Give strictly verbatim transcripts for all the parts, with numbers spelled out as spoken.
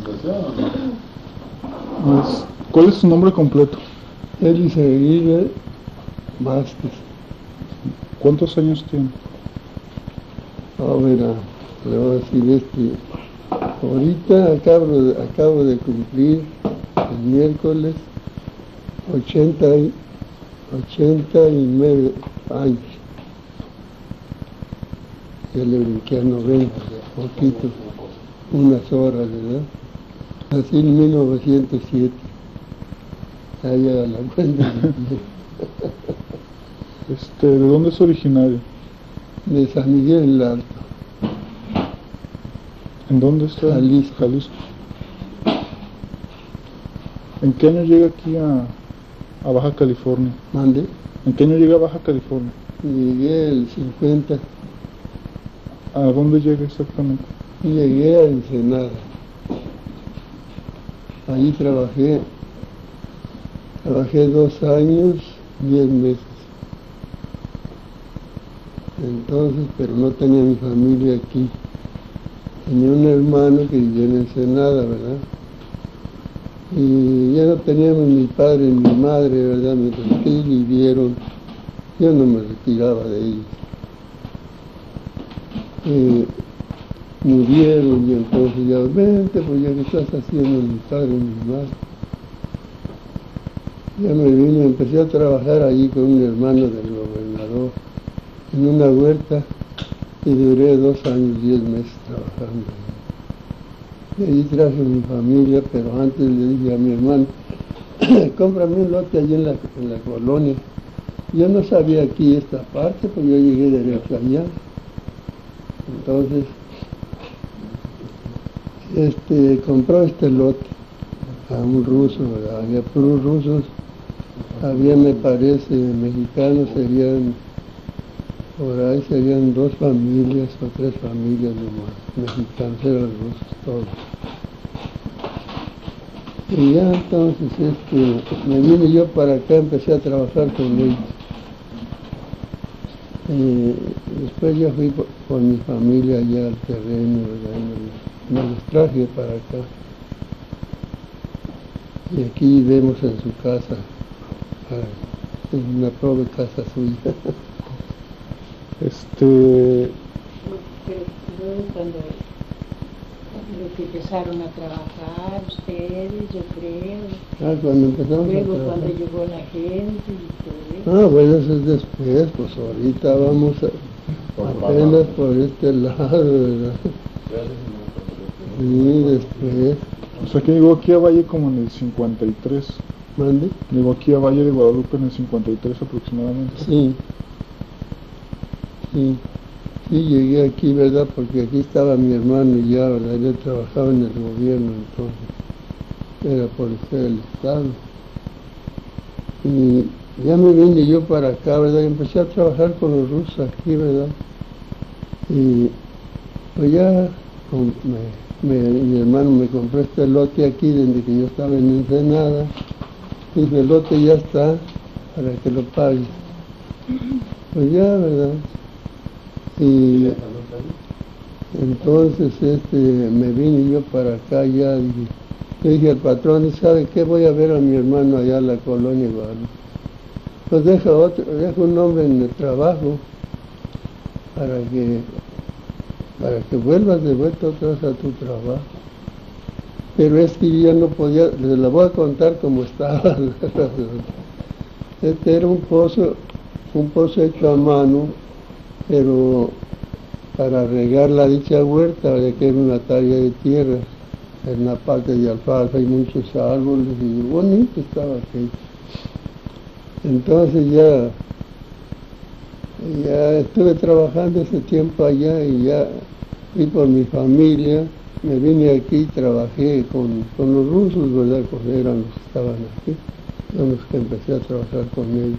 Pues, ¿cuál es su nombre completo? Elis Aguirre Vázquez. ¿Cuántos años tiene? A ver, a- le voy a decir este. Ahorita acabo de, acabo de cumplir el miércoles ochenta y, ochenta y nueve años. Ya le brinqué a noventa, poquito, unas horas, ¿verdad? Nací en mil novecientos siete. Ahí a la cuenta. Este, ¿de dónde es originario? De San Miguel el Alto. ¿En dónde está? Jalisco. Jalisco. ¿En qué año llega aquí a, a Baja California? ¿Mande? ¿En qué año llega a Baja California? Llegué el cincuenta. ¿A dónde llega exactamente? Llegué a Ensenada. Allí trabajé, trabajé dos años, diez meses. Entonces, pero no tenía mi familia aquí. Tenía un hermano que vivía en Ensenada, ¿verdad? Y ya no teníamos mi padre ni mi madre, ¿verdad? Mientras que ellos vivieron, yo no me retiraba de ellos. Eh, murieron y entonces ya, vente, pues ya que estás haciendo mi padre y mi madre. Ya me vine, empecé a trabajar allí con un hermano del gobernador en una huerta y duré dos años, diez meses trabajando. Y ahí traje a mi familia, pero antes le dije a mi hermano, cómprame un lote allí en la, en la colonia. Yo no sabía aquí esta parte, pues yo llegué derecho allá. Entonces, este, compró este lote a un ruso, ¿verdad? Había puros rusos, había, me parece, mexicanos, serían, por ahí serían dos familias o tres familias nomás, mexicanos, eran rusos todos. Y ya entonces, este, me vine yo para acá, empecé a trabajar con ellos. Y después ya fui por, por mi familia allá al terreno, ¿verdad? Y me, me los traje para acá. Y aquí vemos en su casa, en una pobre casa suya. Este... Pero luego cuando que empezaron a trabajar ustedes, yo creo. Ah, cuando empezamos Luego a trabajar. cuando llegó la gente y todo eso. Ah, bueno, eso es después, pues ahorita vamos a, apenas por este lado, ¿verdad? Sí, después. O sea que llegó aquí a Valle como en el cincuenta y tres. ¿Mande? Llegó aquí a Valle de Guadalupe en el cincuenta y tres aproximadamente. Sí. Sí. Sí, llegué aquí, ¿verdad? Porque aquí estaba mi hermano y ya, ¿verdad? Él trabajaba en el gobierno, entonces era policía del Estado. Y ya me vine yo para acá, ¿verdad? Y empecé a trabajar con los rusos aquí, ¿verdad? Y pues ya con, me, me, mi hermano me compró este lote aquí desde que yo estaba en Ensenada. Y el lote ya está para que lo pague. Pues ya, ¿verdad? Y entonces este, me vine yo para acá ya y le dije al patrón, ¿sabe qué? Voy a ver a mi hermano allá en la colonia Guadalupe. Pues deja otro, deja un hombre en el trabajo para que para que vuelvas de vuelta otra vez a tu trabajo. Pero es que yo ya no podía, les la voy a contar como estaba. Este era un pozo, un pozo hecho a mano, pero para regar la dicha huerta, ya que era una talla de tierra, en una parte de alfalfa y muchos árboles, y bonito estaba aquello. Entonces ya, ya estuve trabajando ese tiempo allá y ya fui por mi familia, me vine aquí y trabajé con, con los rusos, ¿verdad? Porque eran los que estaban aquí, son los que empecé a trabajar con ellos.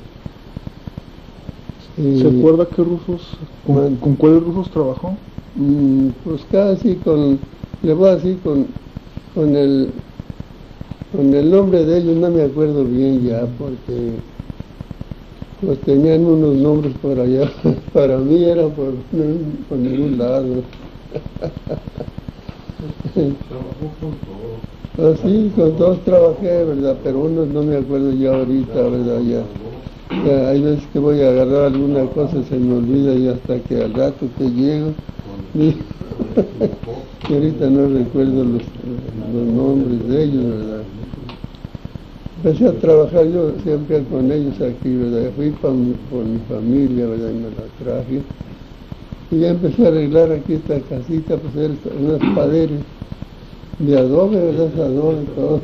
Y, ¿se acuerda qué rusos, con, Man, con cuáles rusos trabajó? Mm, pues casi con, le voy a decir con, con el, con el nombre de ellos no me acuerdo bien ya, porque pues tenían unos nombres por allá, para mí era por, por ningún lado. Trabajó con todos. Ah, sí, con todos trabajé, ¿verdad? Pero unos no me acuerdo ya ahorita, ¿verdad? Ya, ya hay veces que voy a agarrar alguna cosa, se me olvida y hasta que al rato que llego, y, y ahorita no recuerdo los, los nombres de ellos, ¿verdad? Empecé a trabajar yo siempre con ellos aquí, ¿verdad? Fui por mi, por mi familia, ¿verdad? Y me la traje. Y ya empecé a arreglar aquí esta casita, pues eran unas paredes de adobe, ¿verdad? Adobe, todo.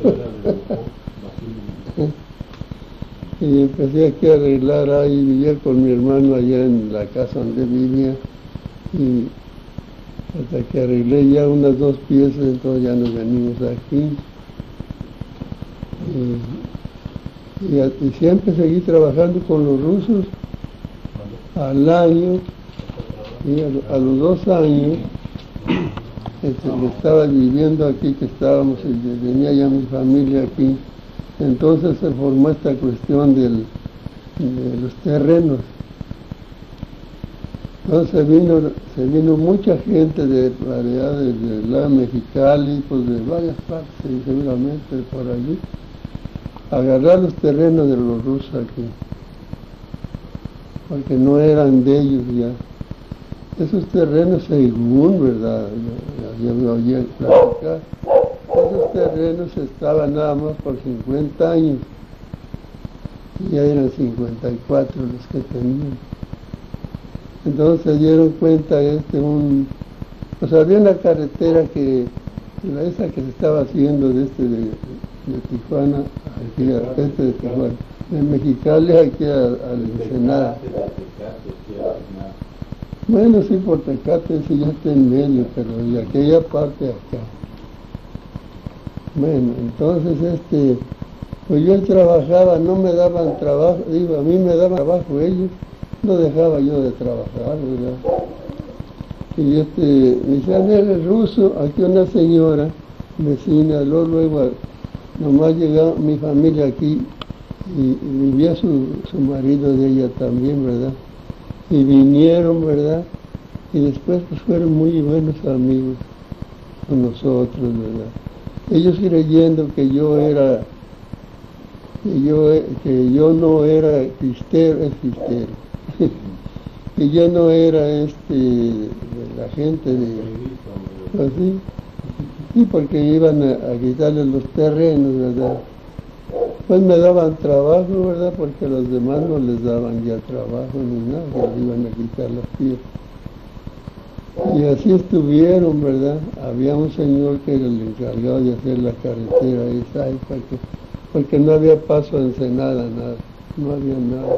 Y empecé aquí a arreglar ahí, vivía con mi hermano allá en la casa donde vivía. Y hasta que arreglé ya unas dos piezas, entonces ya nos venimos aquí. Y, y, y siempre seguí trabajando con los rusos al año. Y a, a los dos años este, estaba viviendo aquí, que estábamos, tenía ya mi familia aquí, entonces se formó esta cuestión del, de los terrenos. Entonces vino, se vino mucha gente de allá, de, de la Mexicali, pues de varias partes, seguramente por allí, a agarrar los terrenos de los rusos aquí, porque no eran de ellos ya. Esos terrenos, según, ¿verdad? Yo me oía platicar, esos terrenos estaban nada más por cincuenta años, y ya eran cincuenta y cuatro los que tenían. Entonces se dieron cuenta, este, un, pues había una carretera que, esa que se estaba haciendo de este, de, de Tijuana, aquí a este de Tijuana, de Mexicali aquí al Ensenada. Bueno, sí, por Tecate, sí ya está en medio, pero de aquella parte acá. Bueno, entonces, este, pues yo trabajaba, no me daban trabajo, digo, a mí me daban trabajo ellos, no dejaba yo de trabajar, ¿verdad? Y este, me decían, eres ruso, aquí una señora, vecina, luego, luego nomás llegaba mi familia aquí, y, y vivía su, su marido de ella también, ¿verdad? Y vinieron, ¿verdad? Y después pues fueron muy buenos amigos con nosotros, ¿verdad? Ellos creyendo que yo era, que yo, que yo no era cristero, es cristero, que yo no era este, de la gente de, así, sí, porque iban a, a quitarles los terrenos, ¿verdad? Pues me daban trabajo, ¿verdad? Porque los demás no les daban ya trabajo ni nada, les iban a quitar las tierras. Y así estuvieron, ¿verdad? Había un señor que era el encargado de hacer la carretera esa, porque, porque no había paso a Ensenada, nada, no había nada.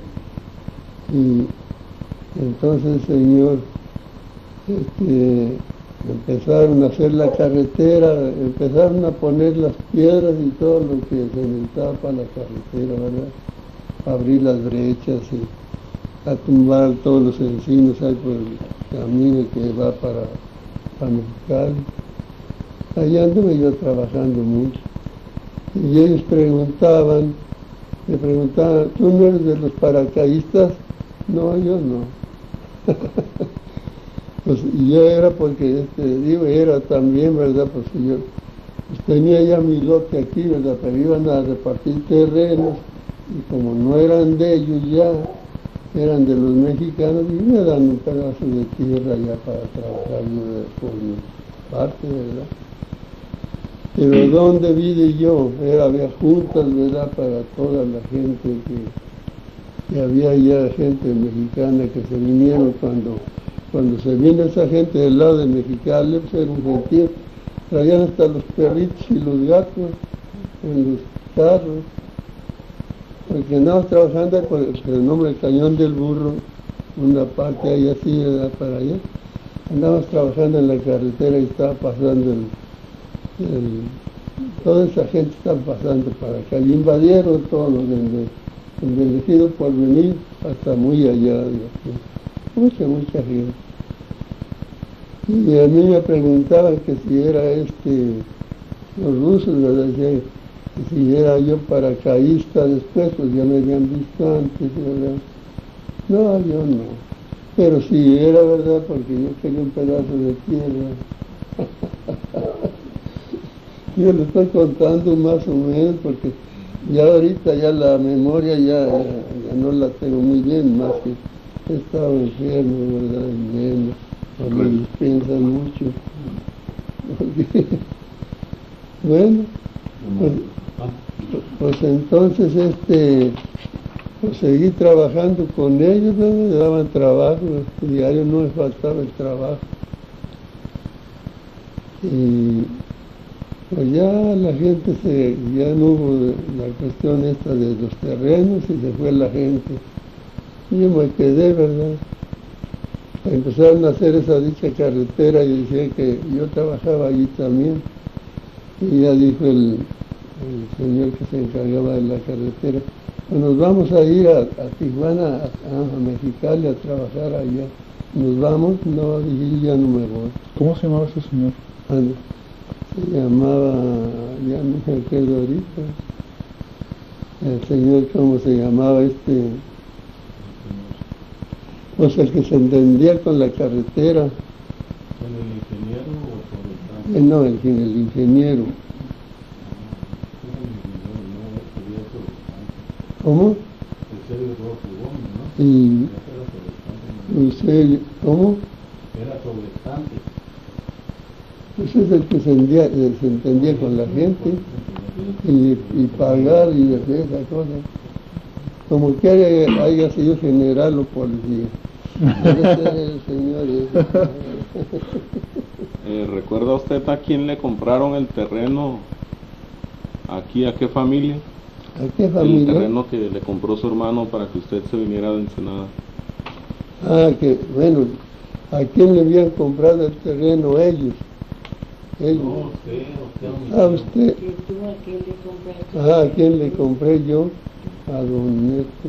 Y entonces el señor, este, empezaron a hacer la carretera, empezaron a poner las piedras y todo lo que se necesitaba para la carretera, ¿verdad? Abrir las brechas y a tumbar todos los encinos ahí por el camino que va para, para Mexicali. Allá anduve yo trabajando mucho. Y ellos preguntaban, me preguntaban, ¿tú no eres de los paracaidistas? No, yo no. Pues yo era porque, este, digo, era también, ¿verdad? Pues yo pues tenía ya mi lote aquí, ¿verdad? Pero iban a repartir terrenos y como no eran de ellos ya, eran de los mexicanos y me dan un pedazo de tierra ya para trabajar yo por mi parte, ¿verdad? Pero ¿dónde viví yo? Era, había juntas, ¿verdad? Para toda la gente que, que había ya gente mexicana que se vinieron cuando... Cuando se vino esa gente del lado de Mexicali, pues era un gentío, traían hasta los perritos y los gatos en los carros, porque andábamos trabajando con el nombre del Cañón del Burro, una parte ahí así, ¿verdad? Para allá. Andábamos trabajando en la carretera y estaba pasando el, el toda esa gente estaba pasando para acá y invadieron todos los bendecidos por venir hasta muy allá de aquí. Mucha, mucha gente. Y a mí me preguntaban que si era este, los rusos, ¿verdad? Decían que si era yo paracaidista después, pues ya me habían visto antes, ¿verdad? No, yo no. Pero sí era verdad, porque yo quería un pedazo de tierra. Yo le estoy contando más o menos porque ya ahorita ya la memoria ya, ya, ya no la tengo muy bien, más que he estado enfermo, ¿verdad? Enfermo, cuando me piensan mucho. Porque, bueno, pues, pues entonces este, pues seguí trabajando con ellos, ¿no? Me daban trabajo, diario no me faltaba el trabajo. Y pues ya la gente se, ya no hubo la cuestión esta de los terrenos y se fue la gente. Y yo me quedé, ¿verdad? Empezaron a hacer esa dicha carretera y decía que yo trabajaba allí también. Y ya dijo el, el señor que se encargaba de la carretera, pues nos vamos a ir a, a Tijuana, a, a Mexicali a trabajar allá. ¿Nos vamos? No, dije, ya no me voy. ¿Cómo se llamaba ese señor? Ande. Se llamaba, ya no me acuerdo ahorita, el señor, ¿cómo se llamaba este? Pues el que se entendía con la carretera. ¿El ingeniero o el Eh, no, el, el ingeniero. ¿Cómo? Y usted, ¿cómo? Era sobrestante. Pues es el que se entendía, se entendía con la gente y, y pagar y hacer esa cosa. Como que haya, haya sido general o policía. Ese era el señor. Ese. Eh, ¿Recuerda usted a quién le compraron el terreno? ¿Aquí a qué familia? ¿A qué familia? El terreno que le compró su hermano para que usted se viniera de Ensenada. Ah, que bueno, ¿a quién le habían comprado el terreno? Ellos. Ellos. No, usted, usted. Ah, usted. ¿Que tú a quién le compraste? Ah, ¿a quién le compré yo? A don este,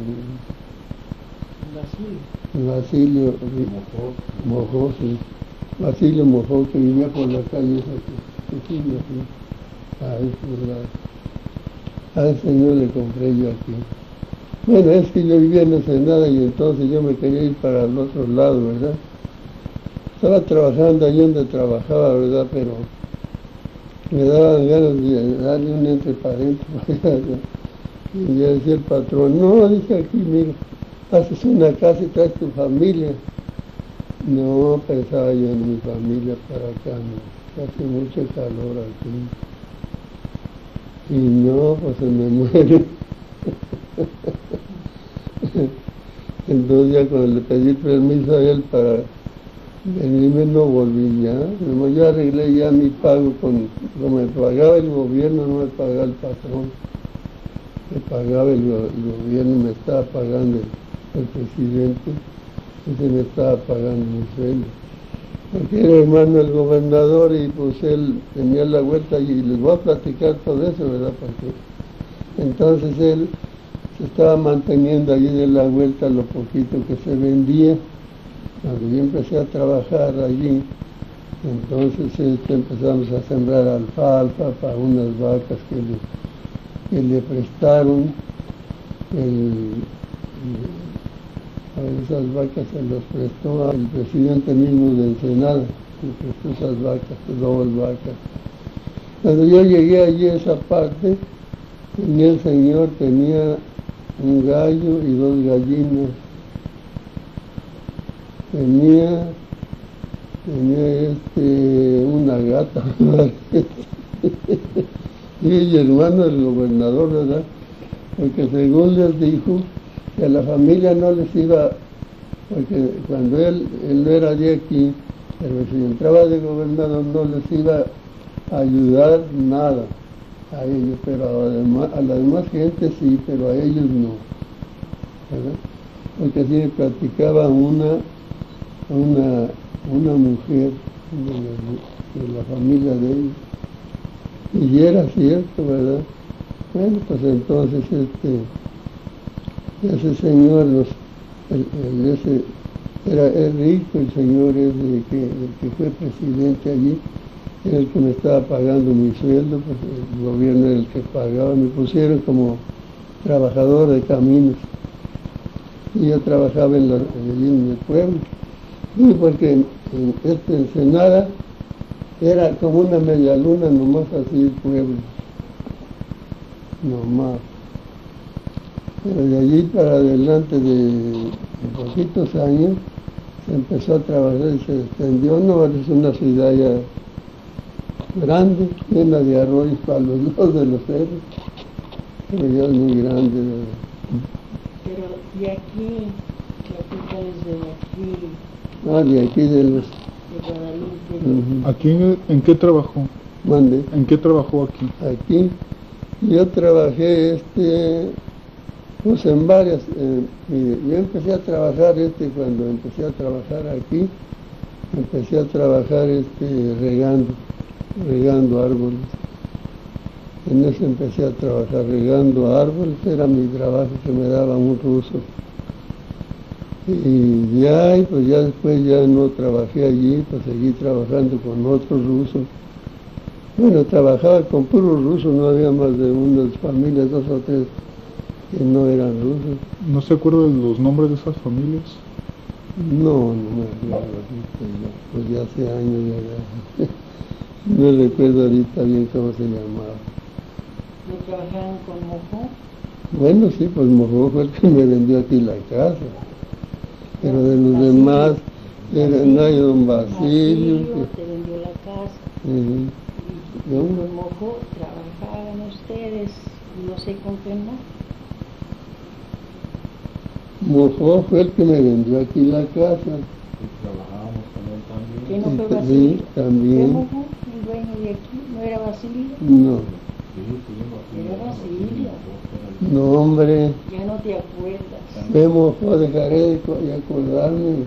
Basilio. Basilio Mojó, sí. Basilio Mojó, que vivía por la calle esa que, que sigue así. A ese, ¿verdad? A ese señor le compré yo aquí. Bueno, es que yo vivía en Ensenada y entonces yo me quería ir para el otro lado, ¿verdad? Estaba trabajando allí donde trabajaba, ¿verdad? Pero me daban ganas de darle un entre paréntesis. Y ya decía el patrón, no, dice aquí, mira, haces una casa y traes tu familia. No, pensaba yo en mi familia para acá, no, hace mucho calor aquí. Y no, pues se me muere. Entonces ya cuando le pedí permiso a él para venirme no volví ya. Yo arreglé ya mi pago con, como me pagaba el gobierno, no me pagaba el patrón. Me pagaba el, el gobierno, me estaba pagando el, el presidente, ese me estaba pagando mi sueldo. Porque era hermano del gobernador y pues él tenía la vuelta y les voy a platicar todo eso, ¿verdad? Porque entonces él se estaba manteniendo allí de la vuelta lo poquito que se vendía. Cuando yo empecé a trabajar allí, entonces este, empezamos a sembrar alfalfa para unas vacas que le, que le prestaron. El, a esas vacas se las prestó al presidente mismo de Ensenada, le prestó esas vacas, dos vacas. Cuando yo llegué allí a esa parte, tenía el señor, tenía un gallo y dos gallinas. Tenía, tenía este, una gata, y el hermano del gobernador, ¿verdad? Porque según les dijo, que a la familia no les iba, porque cuando él, él no era de aquí, pero si entraba de gobernador no les iba a ayudar nada a ellos, pero a, demás, a la demás gente sí, pero a ellos no, ¿verdad? Porque así me platicaba una una, una mujer de, de la familia de ellos, y era cierto, ¿verdad? Bueno, pues entonces este ese señor los, el, el, ese, era el rico, el señor ese que, el que fue presidente allí, era el que me estaba pagando mi sueldo, pues el gobierno era el que pagaba, me pusieron como trabajador de caminos, y yo trabajaba en, la, en el pueblo. Sí, porque en, en esta Ensenada Era como una media luna nomás así el pueblo. Nomás. Pero de allí para adelante de, de poquitos años se empezó a trabajar y se extendió. No, es una ciudad ya grande, llena de arroyos para los lados de los cerros. Pero ya es muy grande. ¿Verdad? Pero de aquí, capitales de aquí, Ah, de aquí de los... de Guadalupe, Uh-huh. ¿Aquí en, en qué trabajó? Mande. ¿En qué trabajó aquí? Aquí yo trabajé este pues en varias eh, mire, yo empecé a trabajar este cuando empecé a trabajar aquí empecé a trabajar este regando regando árboles. En eso empecé a trabajar regando árboles, era mi trabajo que me daba un ruso. Y ya, y pues ya después ya no trabajé allí, pues seguí trabajando con otros rusos. Bueno, trabajaba con puros rusos, no había más de unas familias, dos o tres, que no eran rusos. ¿No se acuerda de los nombres de esas familias? No, no me acuerdo, pues ya, pues ya hace años ya, ya. No recuerdo ahorita bien cómo se llamaba. ¿no trabajaron con Mojó? Bueno, sí, pues Mojó fue el que me vendió aquí la casa. Pero de los Basilio. demás, era, no hay don Basilio. Basilio que- te vendió la casa. Ujú. Y ¿No? con Mojó trabajaban ustedes, no sé con qué más. Mojó fue el que me vendió aquí la casa. Y trabajábamos con él también. ¿Qué no fue Sí, Basilio? ¿Fue también. Mojó, el dueño de aquí? ¿No era Basilio? No, Sí, sí, Basilio, Era Basilio. Basilio. no hombre, Ya no te acuerdas. de Mojó dejaré de co- de acordarme.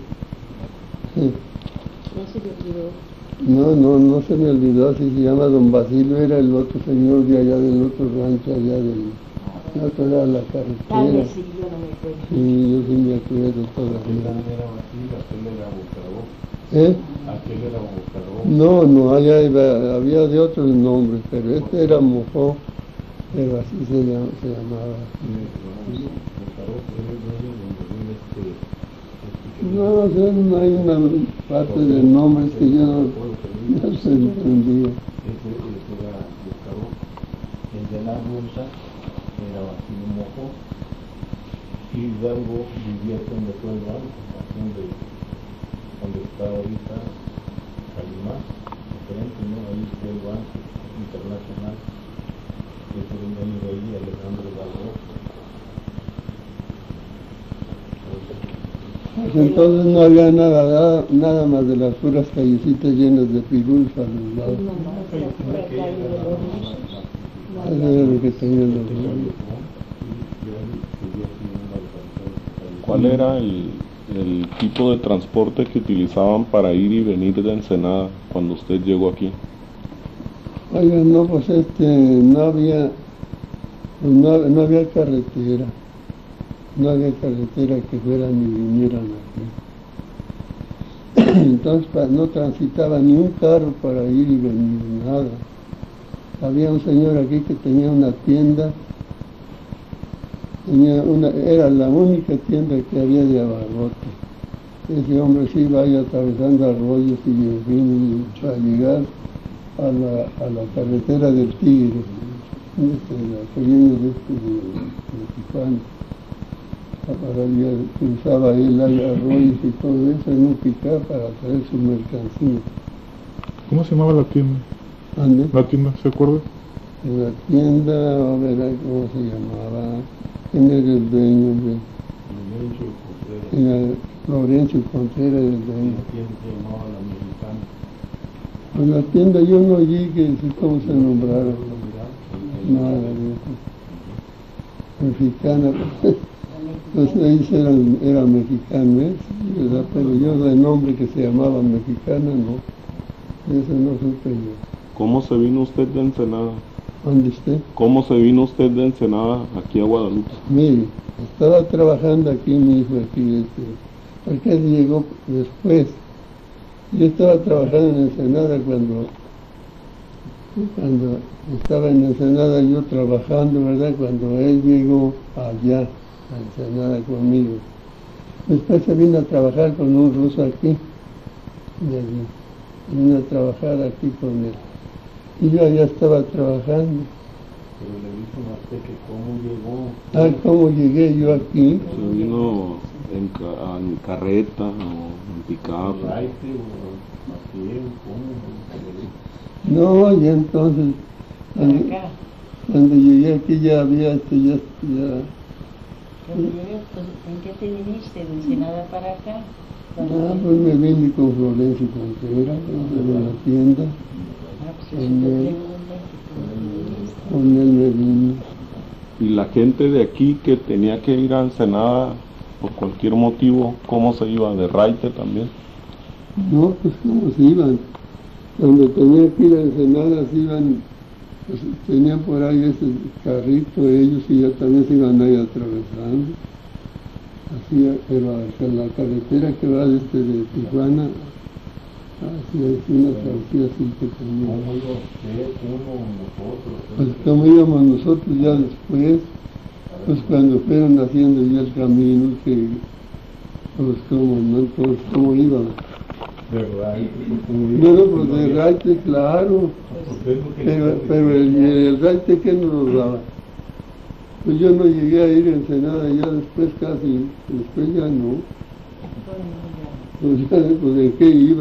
Ya se te olvidó. No, no, no se me olvidó, así se llama don Basilio, era el otro señor de allá del otro rancho, allá del otro lado de la Tal carretera. vez sí, yo no me acuerdo. Sí, yo sí me acuerdo Aquel todavía. era Basilio, aquel era Bucaró. ¿Eh? Aquel era Bucaró. No, no, allá iba- había de otros nombres, pero este era Mojó, pero así se, llama- se llamaba. Bucaró fue el dueño donde vive este. este No, o sea, no hay una parte del nombre es que yo no, no se entendía. Ese, ese era Bucaró. El de la rusa era Basilio Mojó. Y Hidalgo vivía donde fue el banco, donde, donde está ahorita Calimán, diferente, ¿no? Ahí está el banco internacional. Ese era el dueño de ahí, Alejandro Hidalgo. Pues entonces no había nada, nada, nada más de las puras callecitas llenas de pirulfa a los lados. No, no, la pura calle de los rusos. No Eso había era lo más. que tenían los rusos. ¿Cuál era el, el tipo de transporte que utilizaban para ir y venir de Ensenada cuando usted llegó aquí? Oiga, no, pues este, no había, pues no, no había carretera, no había carretera que fueran y vinieran aquí. Entonces pa- no transitaba ni un carro para ir y venir, nada. Había un señor aquí que tenía una tienda, tenía una, era la única tienda que había de abarrote. Ese hombre sí iba ahí atravesando arroyos y en fin, y para llegar a la, a la carretera del Tigre, este, la que viene de, este, de, de Tijuana. Para allá cruzaba él hay arroyos y todo eso en un picar para traer su mercancía. ¿Cómo se llamaba la tienda? ¿Ande? ¿La tienda, se acuerda? En la tienda, a ver cómo se llamaba, quién era el dueño, hombre? Florencio Contreras. Era Florencio Contreras el dueño. La tienda se llamaba La Mexicana. En la tienda yo no oí que cómo se nombrara, nada de eso. Mexicana, pues ahí eran, era mexicano, ¿eh? Sí, ¿verdad? Pero yo de nombre que se llamaba Mexicana, no, eso no supe yo. ¿Cómo se vino usted de Ensenada? ¿Dónde esté? ¿Cómo se vino usted de Ensenada aquí a Guadalupe? Mire, estaba trabajando aquí mi hijo, aquí, este, porque él llegó después. Yo estaba trabajando en Ensenada cuando, cuando estaba en Ensenada yo trabajando, ¿verdad? Cuando él llegó allá, a Ensenada conmigo. Después se vino a trabajar con un ruso aquí, de allí. vine a trabajar aquí con él. Y yo ya estaba trabajando. Pero le dicen a usted que cómo llegó. Ah, ¿cómo llegué yo aquí? ¿Se vino en, ca- en carreta o en pick-up? Raite o a pie, ¿cómo? No, ya entonces, Para cuando, acá. cuando llegué aquí ya había esto, ya, ya Cuando llegué, pues, ¿en qué te viniste? ¿De Ensenada para acá? Cuando ah, te- pues me vine con Florencio Contreras, de la tienda, Ah, pues eso con te él. pregunté, que cómo con él me vine. Y la gente de aquí que tenía que ir a Ensenada por cualquier motivo, ¿cómo se iba? ¿De raite también? No, pues cómo se iban. Cuando tenía que ir a Ensenada se iban, pues tenían por ahí ese carrito ellos y ya también se iban ahí atravesando. Así, pero hacia la carretera que va desde de Tijuana hacia una salida así que tenía. ¿Cómo iba usted, uno, nosotros? Pues como íbamos nosotros ya después, pues cuando fueron haciendo ya el camino, que pues como no, entonces cómo íbamos. De Raite. Bueno, pues de raite, claro, Usted es lo que pero, le pero el, el raite que nos daba. Pues yo no llegué a ir a Ensenada ya después casi, después ya no. Pues ya, pues en qué iba.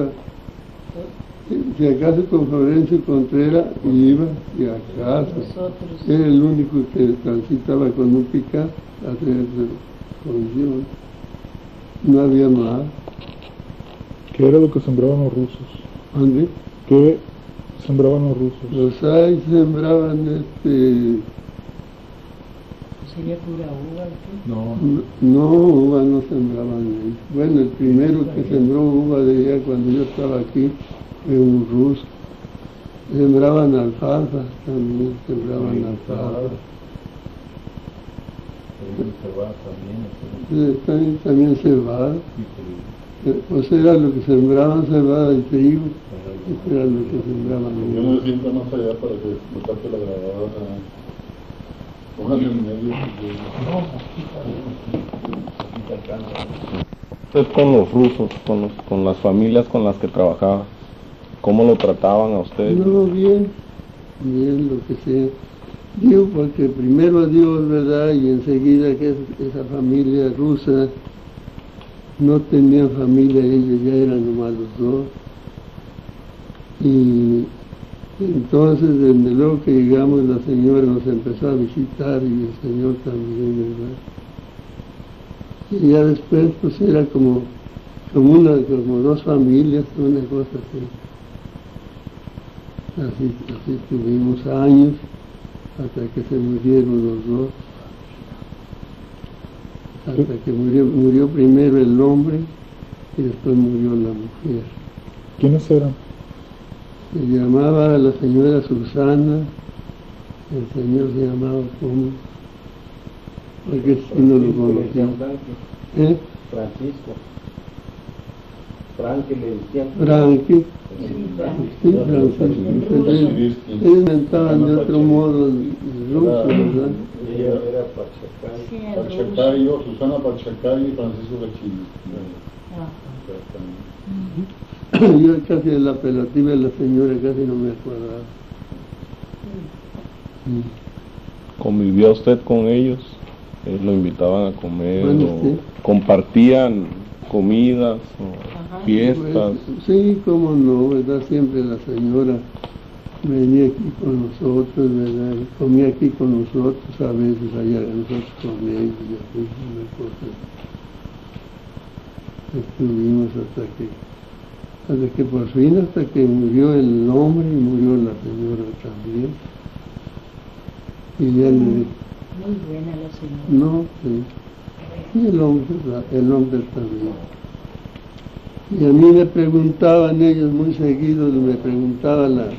Si, si acaso con Florencio Contreras iba, si acaso. nosotros. Era el único que transitaba con un pick-up a hacer condición. No había más. ¿Qué era lo que sembraban los rusos? ¿Dónde? ¿Qué sembraban los rusos? Los hay sembraban este. ¿Sería pura uva o qué? No, No, uva no sembraban ellos. Bueno, el primero que sembró uva de allá cuando yo estaba aquí fue un ruso. Sembraban alfalfa, también sembraban alfalfa. pero se va también. Eh, También, también cebada. Eh, Pues era lo que sembraban, cebada y trigo. Eso era lo que sembraban Yo ellos. me siento más allá para que me tape la grabadora. Póngale en medio. Usted con los rusos, con, los, con las familias con las que trabajaba, ¿cómo lo trataban a usted? No, bien, bien, lo que sea. Digo, porque primero a Dios, ¿verdad? Y enseguida que es- esa familia rusa no tenía familia, ellos ya eran nomás los dos. Y entonces, desde luego que llegamos, la señora nos empezó a visitar y el señor también, ¿verdad? Y ya después, pues era como, como, una, como dos familias, una cosa así. Así, así tuvimos años hasta que se murieron los dos. Hasta que murió, murió primero el hombre y después murió la mujer. ¿Quiénes eran? Se llamaba la señora Susana, el señor se llamaba como, porque si no lo conocía. ¿Eh? Francisco. Frank le decían. Frankie, Sí, sí, Francisco. Ellos ellos inventaban de otro modo el ruso, ¿verdad? Ella era Pachacay. sí, el ruso. Pachacayo, Susana Pachacayo y Francisco Gachini. Ah, Yo casi el apelativo de la señora casi no me acordaba. Mm. ¿Convivía usted con ellos? Eh, ¿Lo invitaban a comer? Bueno, o sí. ¿Compartían comidas o Ajá. fiestas? Pues, sí, cómo no, ¿verdad? Siempre la señora venía aquí con nosotros, ¿verdad? Y comía aquí con nosotros, a veces allá nosotros con ellos, y así, una cosa. Estuvimos hasta que, hasta que por fin, hasta que murió el hombre y murió la señora también. Y ya le muy buena la señora. no, sí. Y el hombre, la- el hombre también. Y a mí me preguntaban ellos muy seguido, me preguntaba la,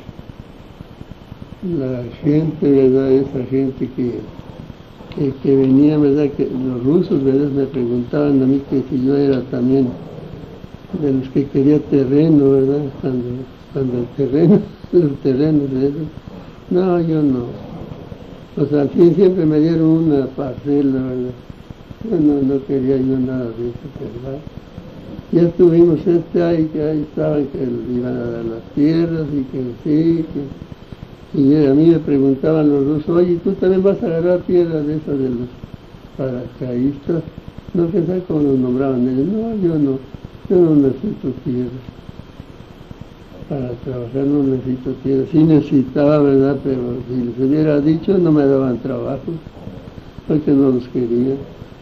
la gente, ¿verdad? Esa gente que, que, que venía, ¿verdad? Que los rusos, ¿verdad? Me preguntaban a mí que si yo era también de los que quería terreno, ¿verdad? Cuando, cuando el terreno, los terrenos de eso. No, yo no. O sea, al fin siempre me dieron una parcela, ¿verdad? Yo no, no quería yo nada de eso, ¿verdad? ya tuvimos este ahí, que ahí estaban que iban a dar las tierras y que sí, que... y a mí me preguntaban los rusos, oye, ¿tú también vas a agarrar tierras de esas de los paracaidistas? No pensaba cómo los nombraban ellos. No, yo no, yo no necesito tierra. Para trabajar no necesito tierra. Sí necesitaba, ¿verdad? Pero si les hubiera dicho no me daban trabajo, porque no los quería.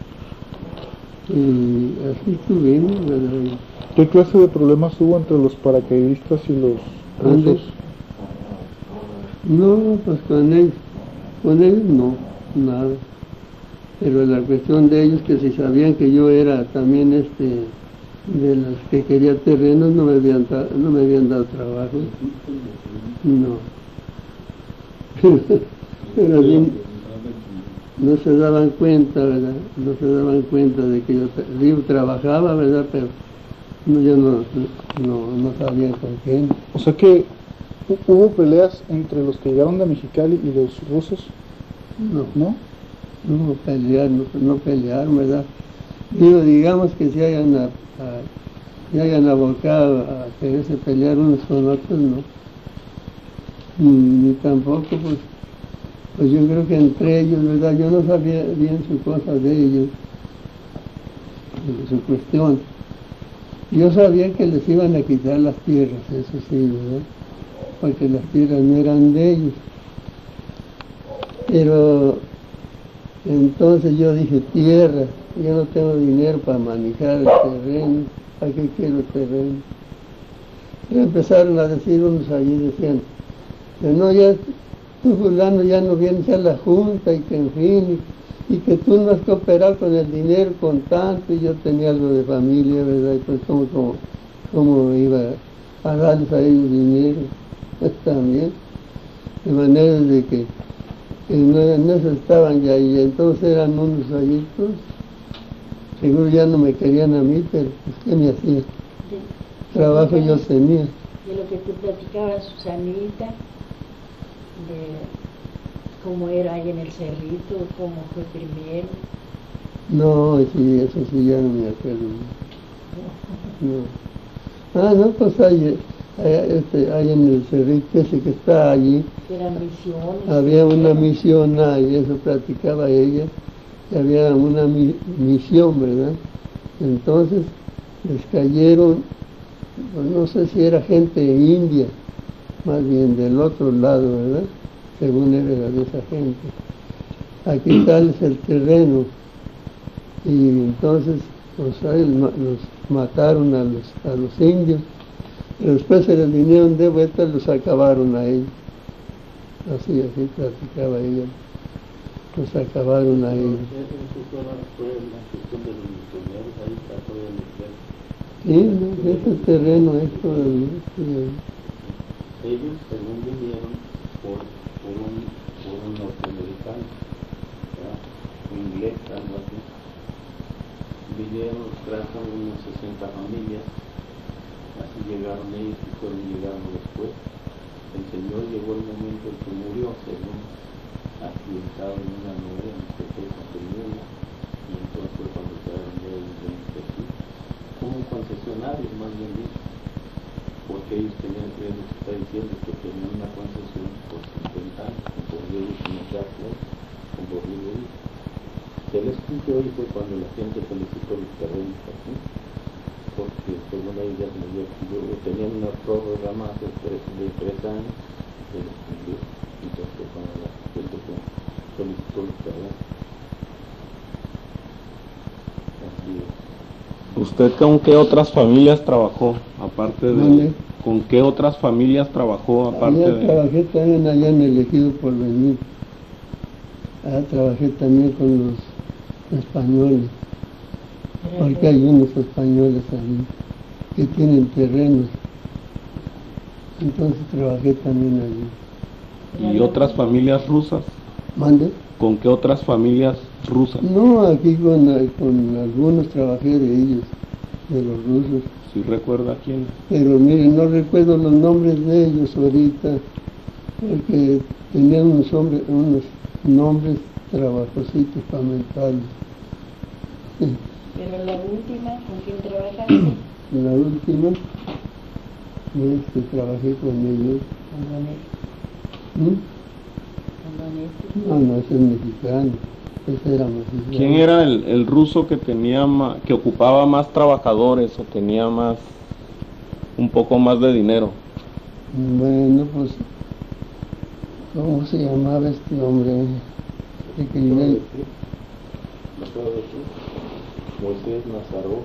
Y así estuvimos, ¿verdad? ¿Qué clase de problemas hubo entre los paracaidistas y los rusos? No, pues con ellos, con ellos no, nada. Pero la cuestión de ellos, que si sabían que yo era también este de las que quería terrenos, no me habían, no me habían dado trabajo. No. Pero bien, no se daban cuenta, ¿verdad? No se daban cuenta de que yo, yo trabajaba, ¿verdad? Pero no, yo no, no, no sabía con quién. O sea que hubo peleas entre los que llegaron de Mexicali y los rusos. No, ¿No? no pelear, no, no pelear, ¿verdad? Digo, digamos que se hayan, a, a, se hayan abocado a quererse pelear unos con otros, no. Ni, ni tampoco, pues, pues yo creo que entre ellos, ¿verdad? Yo no sabía bien su cosa de ellos, su cuestión. Yo sabía que les iban a quitar las tierras, eso sí, ¿verdad? Porque las tierras no eran de ellos. Pero entonces yo dije, tierra, yo no tengo dinero para manejar el terreno, ¿para qué quiero terreno? Y empezaron a decir unos allí, decían, que no, ya tú fulano ya no vienes a la junta y que en fin, y, y que tú no has cooperado con el dinero con tanto, y yo tenía algo de familia, ¿verdad? Y pues cómo, cómo, cómo iba a darles a ellos dinero, pues también, de manera de que que no, no estaban ya, y entonces eran unos allí, pues, seguro ya no me querían a mí, pero pues, ¿qué me hacía? Trabajo yo tenía. De lo que tú platicabas, Susanita, de cómo era ahí en el cerrito, cómo fue primero. No, sí, eso sí ya no me acuerdo. No. Ah, no, pues ahí, ahí, este, ahí en el cerrito ese que está allí, Eran misiones. había una misión ahí, eso platicaba ella, que había una mi, misión, ¿verdad? Entonces les cayeron, pues no sé si era gente india, más bien del otro lado, ¿verdad? Según él era de esa gente, a quitarles el terreno, y entonces pues ahí los mataron a los, a los indios, pero después se les vinieron de vuelta y los acabaron a ellos. Así, así platicaba ella. Los acabaron a ellos. Sí, no, ese terreno es todo el... Ellos, según vinieron, por, por, un, por un norteamericano, ¿verdad? Inglés, algo así. Vinieron, trajeron unas sesenta familias, así llegaron ellos y fueron llegando después. El Señor llegó el momento en que murió, según accidentado en una novela, en este caso se murió, y entonces fue cuando quedaron de ellos de aquí, como concesionarios, más bien dicho, porque ellos tenían, creo que se está diciendo, que tenían una concesión por cincuenta años, por ellos en el caso, con por ellos. Se les cumplió y fue cuando la gente solicitó los terrenos aquí, porque según ellos ya se les dio, tenían una prórroga más de tres, de tres años, se les cumplió, entonces fue cuando la gente solicitó los terrenos. Así es. ¿Usted con qué otras familias trabajó, aparte de... ¿Dónde? ¿Con qué otras familias trabajó, aparte Allá de...? trabajé también allá en el Ejido Porvenir. Allá trabajé también con los españoles, porque hay unos españoles allí que tienen terrenos. Entonces trabajé también allí. ¿Y otras familias rusas? ¿Mande? ¿Con qué otras familias rusas? No, aquí con, con algunos trabajé de ellos, de los rusos. ¿Sí recuerda quién? Pero miren, no recuerdo los nombres de ellos ahorita, porque tenían unos, hombres, unos nombres trabajositos para mentarlos. Pero la última, ¿con quién trabajaste? la última vez que trabajé con ellos. ¿Mm? No, no, ese es mexicano. Ese era mexicano. ¿Quién era el, el ruso que tenía ma- que ocupaba más trabajadores o tenía más, un poco más de dinero? Bueno, pues, ¿cómo se llamaba este hombre? El que ¿Me puedo vive- decir? ¿Me puedo decir? Moisés Nazaró,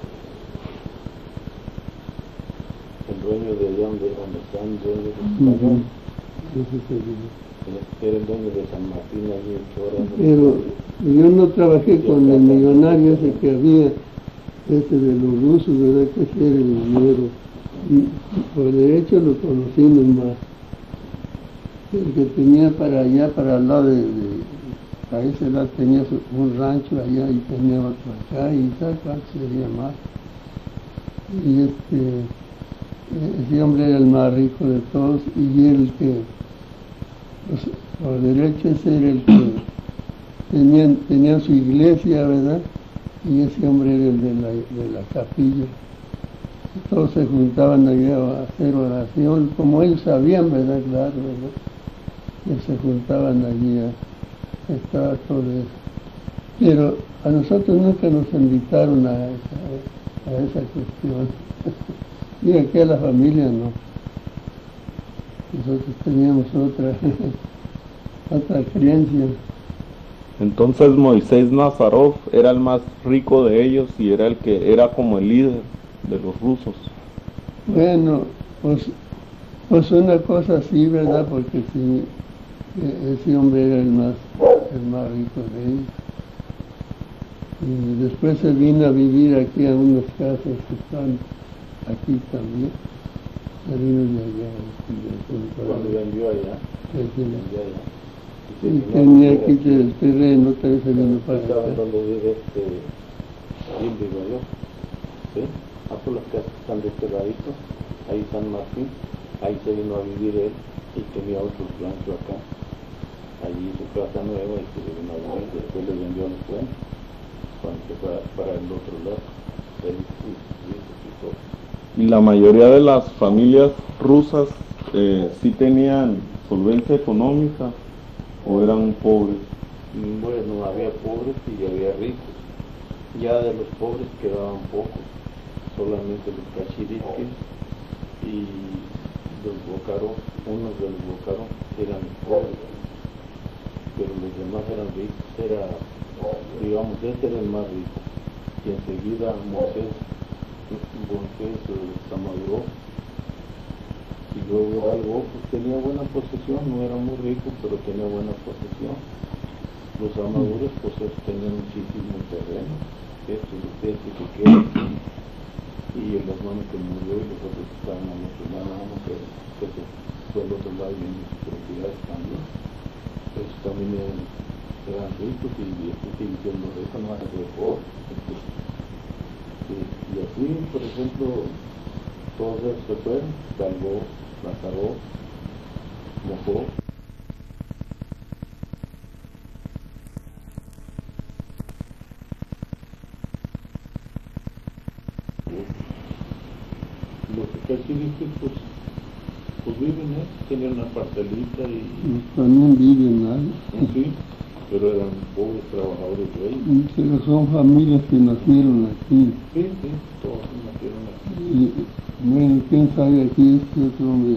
el dueño de allá donde, donde está el dueño de Ujú. Español, Ese que vive. era el dueño de San Martín allí en Chora. Pero yo no trabajé con el millonario ese que había, ese de los rusos, ¿verdad? Que ese era el dinero. Y por derecho lo conocimos más. El que tenía para allá, para el lado de, de a ese lado tenía su- un rancho allá y tenía otro acá y tal cual sería más. Y este, ese hombre era el más rico de todos y el que, pues, por derecho ese era el que tenían, tenían su iglesia, ¿verdad? Y ese hombre era el de la, de la capilla. Todos se juntaban allá a hacer oración, como ellos sabían, ¿verdad? Claro, ¿verdad? Y se juntaban allí a estar todo eso. Pero a nosotros nunca nos invitaron a esa, a esa cuestión. Y aquí a la familia no. Nosotros teníamos otra, otra creencia. Entonces Moisés Nazarov era el más rico de ellos y era el que era como el líder de los rusos. Bueno, pues, pues una cosa así, ¿verdad? Porque sí, e- ese hombre era el más, el más rico de ellos. Y después se vino a vivir aquí a unas casas que están aquí también. Se vino de allá. Cuando vendió allá, Sí, sí. vendió allá. Y se vino a tenía vivir aquí aquí. el terreno, también se vino para ¿Sabes acá. dónde vive este Índigo yo? ¿Sí? Ah, por las casas que están de este ladito, ahí San Martín, ahí se vino a vivir él y tenía otro rancho acá. Allí su casa nueva y se le vino a vivir, después le vendió los puentes, cuando se fue para el otro lado. Él y sus hijos y todo. Y la mayoría de las familias rusas eh, sí tenían solvencia económica o eran pobres. Mm, Bueno, había pobres y había ricos. Ya de los pobres quedaban pocos, solamente los cachiriques y los bocaros, unos de los bocaros eran pobres, pero los demás eran ricos. Era, digamos, este era el más rico. Y enseguida Moisés, Moisés eh, Samadró, y luego algo, pues tenía buena posesión, no era muy rico, pero tenía buena posesión. Los amadores pues tenían muchísimo terreno, esto, este que queda, y el hermano que murió y los otros que estaban a nuestro hermano que, que se fue al otro lado y en sus propiedades también. Esos también eran, eran ricos y estos sí hicieron los ricos, no eran de pobres. Y, y así, por ejemplo, todos esos se fueron, Salvó, Lázaro, Mojó. Los cachiriques pues, pues viven, ¿eh? Tenían una parcelita y También viven ahí. sí, pero eran pobres trabajadores de ellos. Y Pero son familias que nacieron aquí. Sí, sí, todos nacieron aquí. Y, bueno, quién sabe aquí este otro hombre,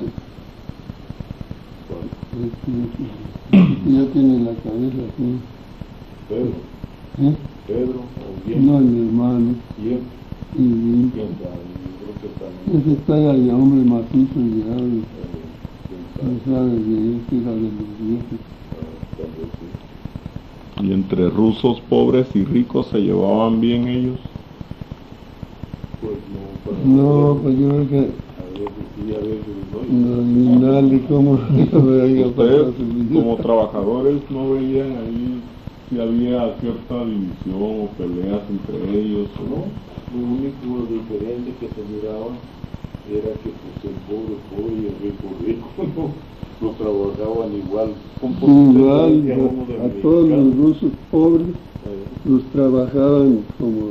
Bueno, este, que ya tiene la cabeza aquí. Pedro, ¿Eh? Pedro, o bien, No, mi hermano. bien, Y bien. quién sabe, yo creo que también, Ese está ya hombre macizo ya, y eh, quién no sabe, sabe de este era de los viejos. ah, tal vez sí. Y entre rusos pobres y ricos se llevaban bien ellos. Pues no, para No, pues yo creo que a veces sí, a veces no. no, ni nadie como Ustedes como trabajadores no veían ahí si había cierta división o peleas entre ellos o No, lo único diferente que se miraba era que pues el pobre pobre y el rico rico no, no trabajaban igual. Con igual diferencia uno del a todos los mexicano. rusos pobres Eh, los trabajaban como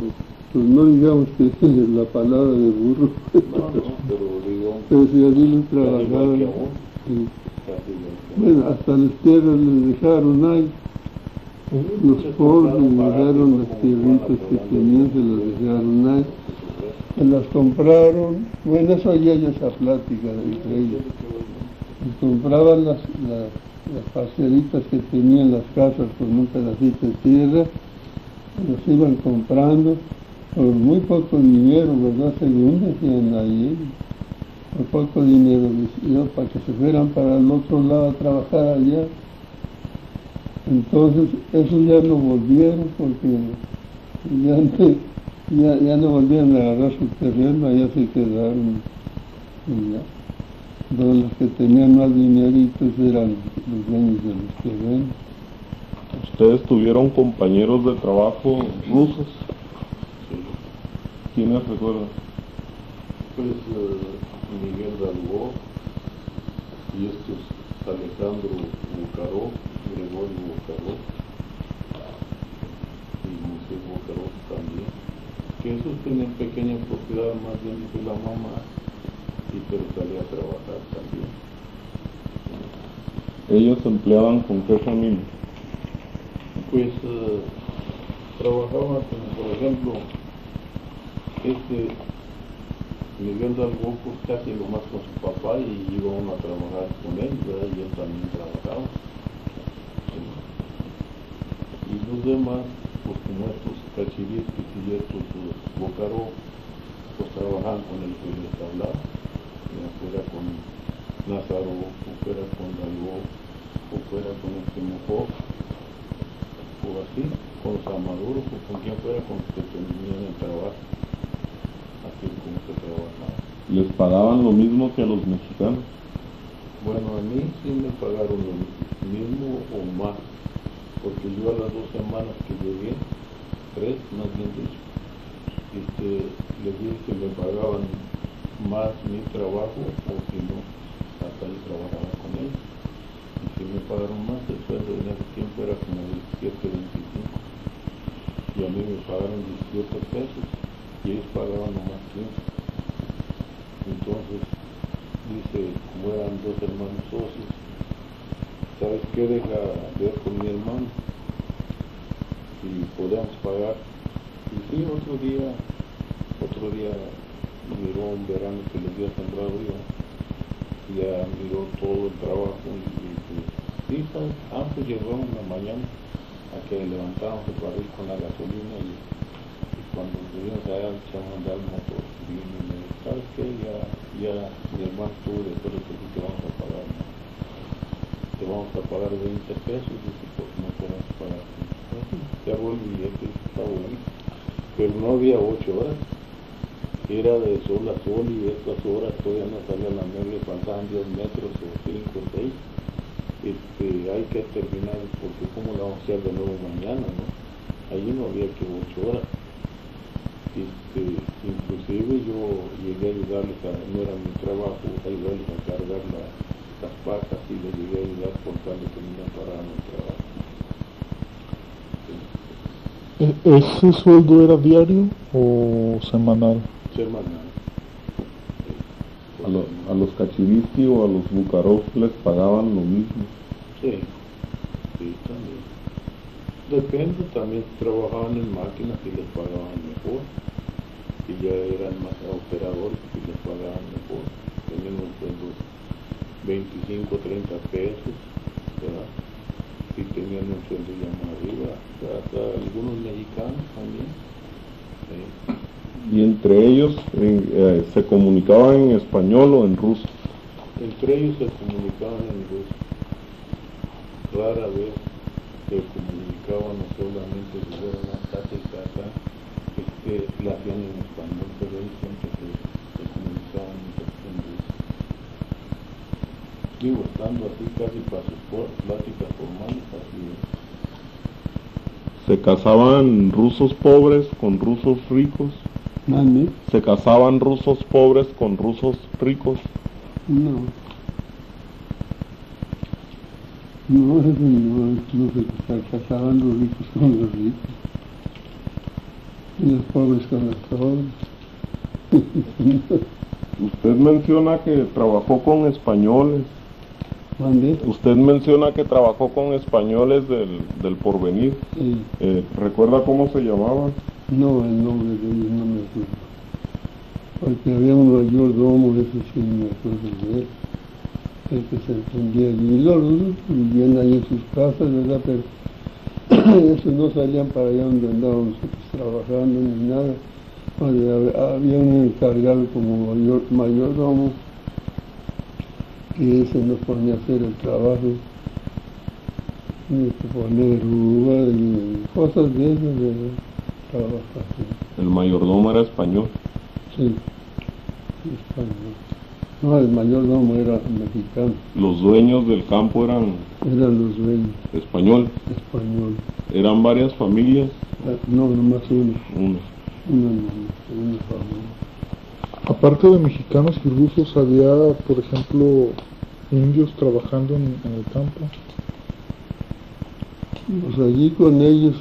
pues no digamos que es la palabra de burro, No, no, pero digo, pero si así lo casi igual trabajaban. que a vos, Sí. casi igual que a vos. Bueno, hasta las tierras les dejaron ahí. Los pobres les dejaron las tierritas que tenían, se las dejaron ahí. Se las compraron. Bueno, eso ya hay esa plática entre ellos. Les compraban las, las, las parcelitas que tenían las casas con un pedacito de tierra, los iban comprando por muy poco dinero, ¿verdad? Según decían ahí, por poco dinero, decían, para que se fueran para el otro lado a trabajar allá. Entonces, esos ya no volvieron porque ya no, ya, ya no volvieron a agarrar su terreno, allá se quedaron. Y ya. Entonces, los que tenían más dineritos eran los dueños de los terrenos. ¿Ustedes tuvieron compañeros de trabajo rusos? Sí. ¿Quiénes recuerdan? Pues eh, Miguel Dalgó y estos Alejandro Bucaró, Gregorio Bucaró y Moisés Bucaró también, que esos tenían pequeña propiedad, más bien que la mamá, y pero salía a trabajar también. ¿Ellos se empleaban con qué familia? Pues eh, trabajaba como por ejemplo este Miguel Dalgó, pues casi lo más con su papá, y iba uno a trabajar con él, ¿verdad? Y él también trabajaba. Sí. Y los demás, pues como estos cachivistas y estos uh, Bucaró, pues trabajaban con el que les hablaba, ya fuera con Nazaro, o fuera con Dalgó, o fuera con el que mojó, o así, con los amaduros, o con quien fuera, con los que tenían el trabajo. Así es como se trabajaba. ¿Les pagaban lo mismo que a los mexicanos? Bueno, a mí sí me pagaron lo mismo o más, porque yo a las dos semanas que llegué, tres más bien dicho, este, les dije que me pagaban más mi trabajo, o si no, hasta yo trabajaba con ellos. Y si me pagaron más, el sueldo en ese tiempo era como diecisiete, veinticinco, y a mí me pagaron diecisiete pesos, y ellos pagaban nomás quince. Entonces, dice, como eran dos hermanos socios, ¿sabes qué? Deja ver con mi hermano y podemos pagar. Y sí, otro día, otro día miró un verano que les había sembrado yo, ya miró todo el trabajo y dice, sí, ¿sabes? Ah, pues llegó una mañana a que levantamos el barril con la gasolina y cuando estuvimos allá echamos a andar el motor y me dijo, ¿sabes qué? Ya, ya mi hermano estuvo de acuerdo que sí te vamos a pagar, ¿no? Te vamos a pagar veinte pesos, dice, porque no podemos pagar. Ya volví el billete, está bueno. Pero no había ocho horas, era de sol a sol, y estas horas todavía no salía la media, faltaban diez metros o cinco o seis. Este, hay que terminar, porque cómo la vamos a hacer de nuevo mañana, ¿no? Allí no había que ocho horas. Este, inclusive yo llegué a ayudarles, a, no era mi trabajo, ayudarles a cargar la, las pacas, y les llegué a ayudar por tal de que no me pararan el trabajo. Sí. ¿Ese sueldo era diario o semanal? Semanal. ¿A, lo, a los Cachivisti o a los Bucaró les pagaban lo mismo? Sí, sí, también. Depende, también trabajaban en máquinas y les pagaban mejor, y ya eran más operadores y les pagaban mejor, tenían un sueldo veinticinco, treinta pesos, ¿verdad? Y tenían un sueldo ya más arriba, hasta algunos mexicanos también. Sí. ¿Y entre ellos eh, eh, se comunicaban en español o en ruso? Entre ellos se comunicaban en ruso, rara vez se comunicaban, no solamente si fueran a casa y casa, este, la hacían en español, pero ellos siempre se, se comunicaban en ruso. Digo, estando así casi para sus pláticas formales, así es. ¿Se casaban rusos pobres con rusos ricos? ¿Mami? ¿Se casaban rusos pobres con rusos ricos? No. No, eso no, no se casaban los ricos con los ricos. Y los pobres con los pobres. Usted menciona que trabajó con españoles. ¿Mande? Usted menciona que trabajó con españoles del, del Porvenir. Sí. Eh, ¿Recuerda cómo se llamaban? No, el nombre de ellos no me acuerdo. Porque había un mayordomo, ese sí me acuerdo de él, el que se entendía allí. Y los rusos vivían ahí en sus casas, ¿verdad? Pero esos no salían para allá donde andábamos nosotros trabajando ni nada. Había un encargado como mayor, mayordomo, que ese nos ponía a hacer el trabajo, y poner uva y cosas de esas, de trabajar. El mayordomo era español. Sí, español. No, el mayordomo era mexicano. Los dueños del campo eran Eran los dueños, español. español. Eran varias familias. No, nomás uno, Uno. una, una familia. Aparte de mexicanos y rusos, había, por ejemplo, indios trabajando en, en el campo. Pues allí con ellos,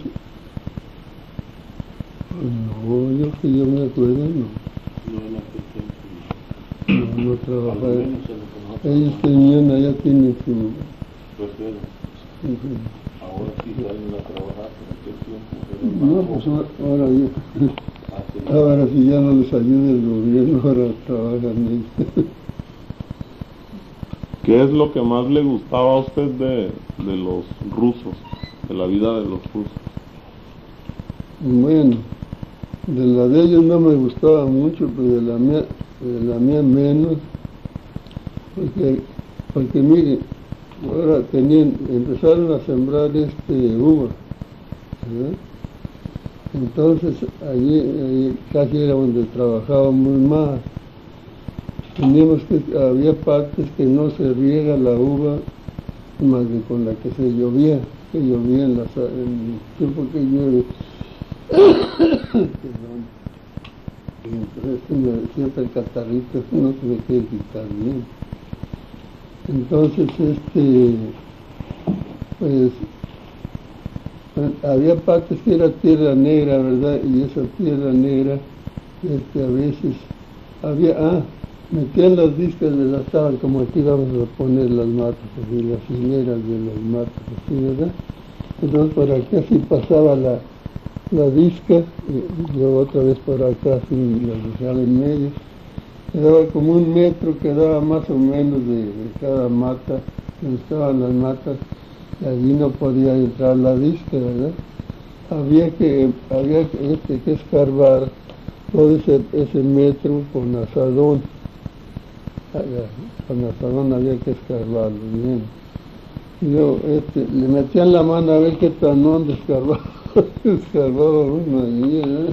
no, yo que yo me acuerdo, no. No en aquel tiempo. No, no Al trabajaba. menos en lo que nosotros Ellos tenían, allá tienen su... refiero. su- Ahora sí salen a trabajar, en aquel tiempo era No, más pues poco. ahora, ahora ya, Hace- ahora si ya no les ayuda el gobierno, ahora trabajan ellos. ¿Qué es lo que más le gustaba a usted de, de los rusos, de la vida de los rusos? Bueno, de la de ellos no me gustaba mucho, pero de la mía, de la mía menos, porque, porque mire, ahora tenían, empezaron a sembrar este uva, ¿verdad? Entonces allí, allí casi era donde trabajábamos más. Teníamos que, había partes que no se riega la uva más que con la que se llovía, que llovía en, las, en el tiempo que llueve. Perdón. Y entonces me- siempre el catarrito no se me quiere quitar bien. Entonces, este, pues, había partes que era tierra negra, ¿verdad? Y esa tierra negra, este, a veces, había, ah, metían las discas, las estaban como aquí vamos a poner las matas, así, las hileras de las matas, así, ¿verdad? Entonces por aquí así pasaba la, la disca, y luego otra vez por acá así la dejaba en medio. Quedaba como un metro, quedaba más o menos de, de cada mata, donde estaban las matas, y allí no podía entrar la disca, ¿verdad? Había que, había que, este, que escarbar todo ese, ese metro con asadón. Con asadón había que escarbarlo bien. Y luego este, le metían la mano a ver qué tan hondo escarbaba, escarbaba uno allí, ¿eh?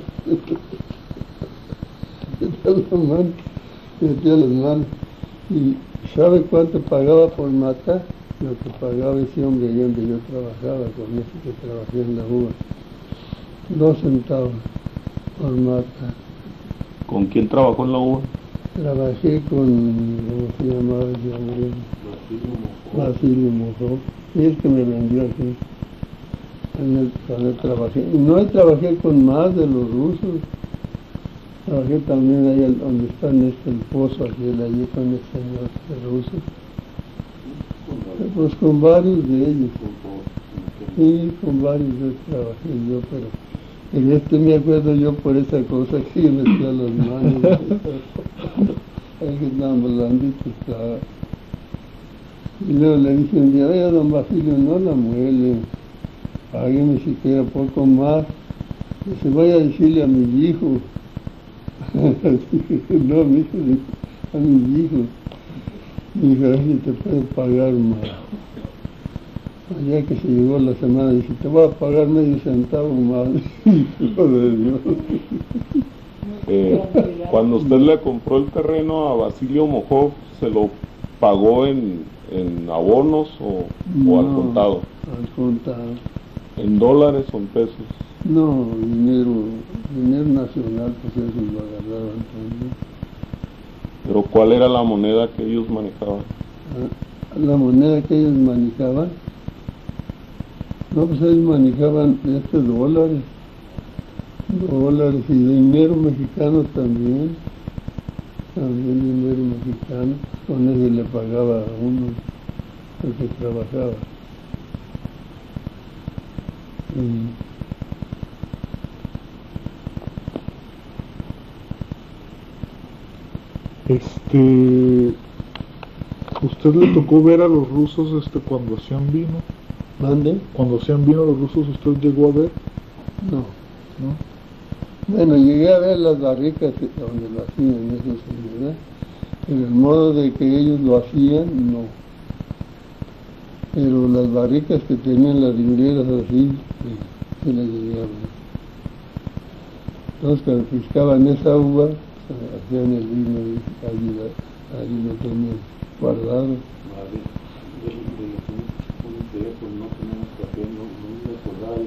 Metían la mano, metían las manos. ¿Y sabe cuánto pagaba por matar? Lo que pagaba ese hombre allá donde yo trabajaba, con ese que trabajé en la uva. Dos centavos por mata. ¿Con quién trabajó en la uva? Trabajé con, ¿cómo se llamaba ese hombre? Basilio Mojó. Y es que me vendió aquí. En el, cuando trabajé. Y no trabajé con más de los rusos. Trabajé también ahí al- donde está en este el pozo, aquel allí con el señor de rusos. Pues con varios de ellos. Sí, con varios de ellos trabajé yo, pero en este me acuerdo yo por esa cosa que yo metía las manos. Ahí que estaban blanditos, claro. Y luego le dije un día, oye, don Basilio, no la muele, págueme siquiera poco más. Dice, voy a decirle a mis hijos. No, mi hijo, a mis hijos. Mi hija, a ver si te puedo pagar más. Allá que se llegó la semana, dice, te voy a pagar medio centavo más. Hijo de Dios. Eh, cuando usted le compró el terreno a Basilio Mojó, ¿se lo pagó en, en abonos o, o al No, contado? Al contado. ¿En dólares o en pesos? No, dinero, dinero nacional, pues eso lo agarraban también. ¿Pero cuál era la moneda que ellos manejaban? Ah, La moneda que ellos manejaban, no, pues ellos manejaban este dólares. dólares y dinero mexicano también, también dinero mexicano, con eso le pagaba a uno el que trabajaba. Y Este, ¿usted le tocó ver a los rusos este cuando hacían vino? ¿Mande? Cuando hacían vino los rusos, ¿usted llegó a ver? No. ¿No? Bueno, llegué a ver las barricas donde lo hacían, eso sí, ¿verdad? Pero el modo de que ellos lo hacían, no. Pero las barricas que tenían las higueras así, sí, sí las llegué a ver. Entonces, cuando fiscaban esa uva, hacían el vino y allí, allí lo tenían guardado. Vale. De, de lo que un interés, pues no tenemos café, no, no me acordaba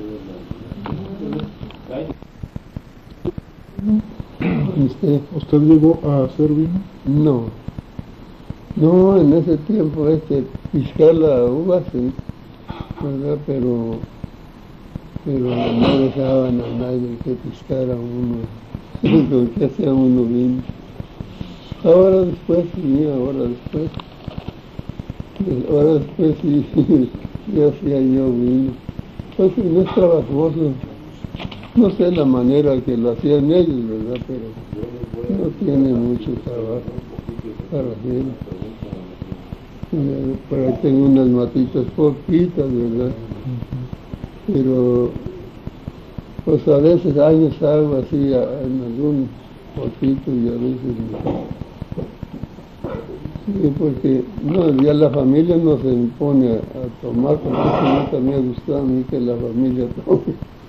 yo de la... ¿Usted? ¿Usted llegó a hacer vino? No. No, en ese tiempo este, fiscar la uva, sí, ¿verdad? Pero, pero no dejaban a nadie que fiscara uno, lo que hacía uno vino. Ahora después, sí, ahora después, ahora después sí, ya hacía yo vino. Pues sí, no es trabajoso, no sé la manera que lo hacían ellos, ¿verdad? Pero no tiene mucho trabajo para hacerlo. Por ahí tengo unas matitas poquitas, ¿verdad? Pero pues a veces años hago así en algún poquito y a veces no. Sí, porque no, ya la familia no se impone a, a tomar, porque eso nunca me ha gustado a mí que la familia tome.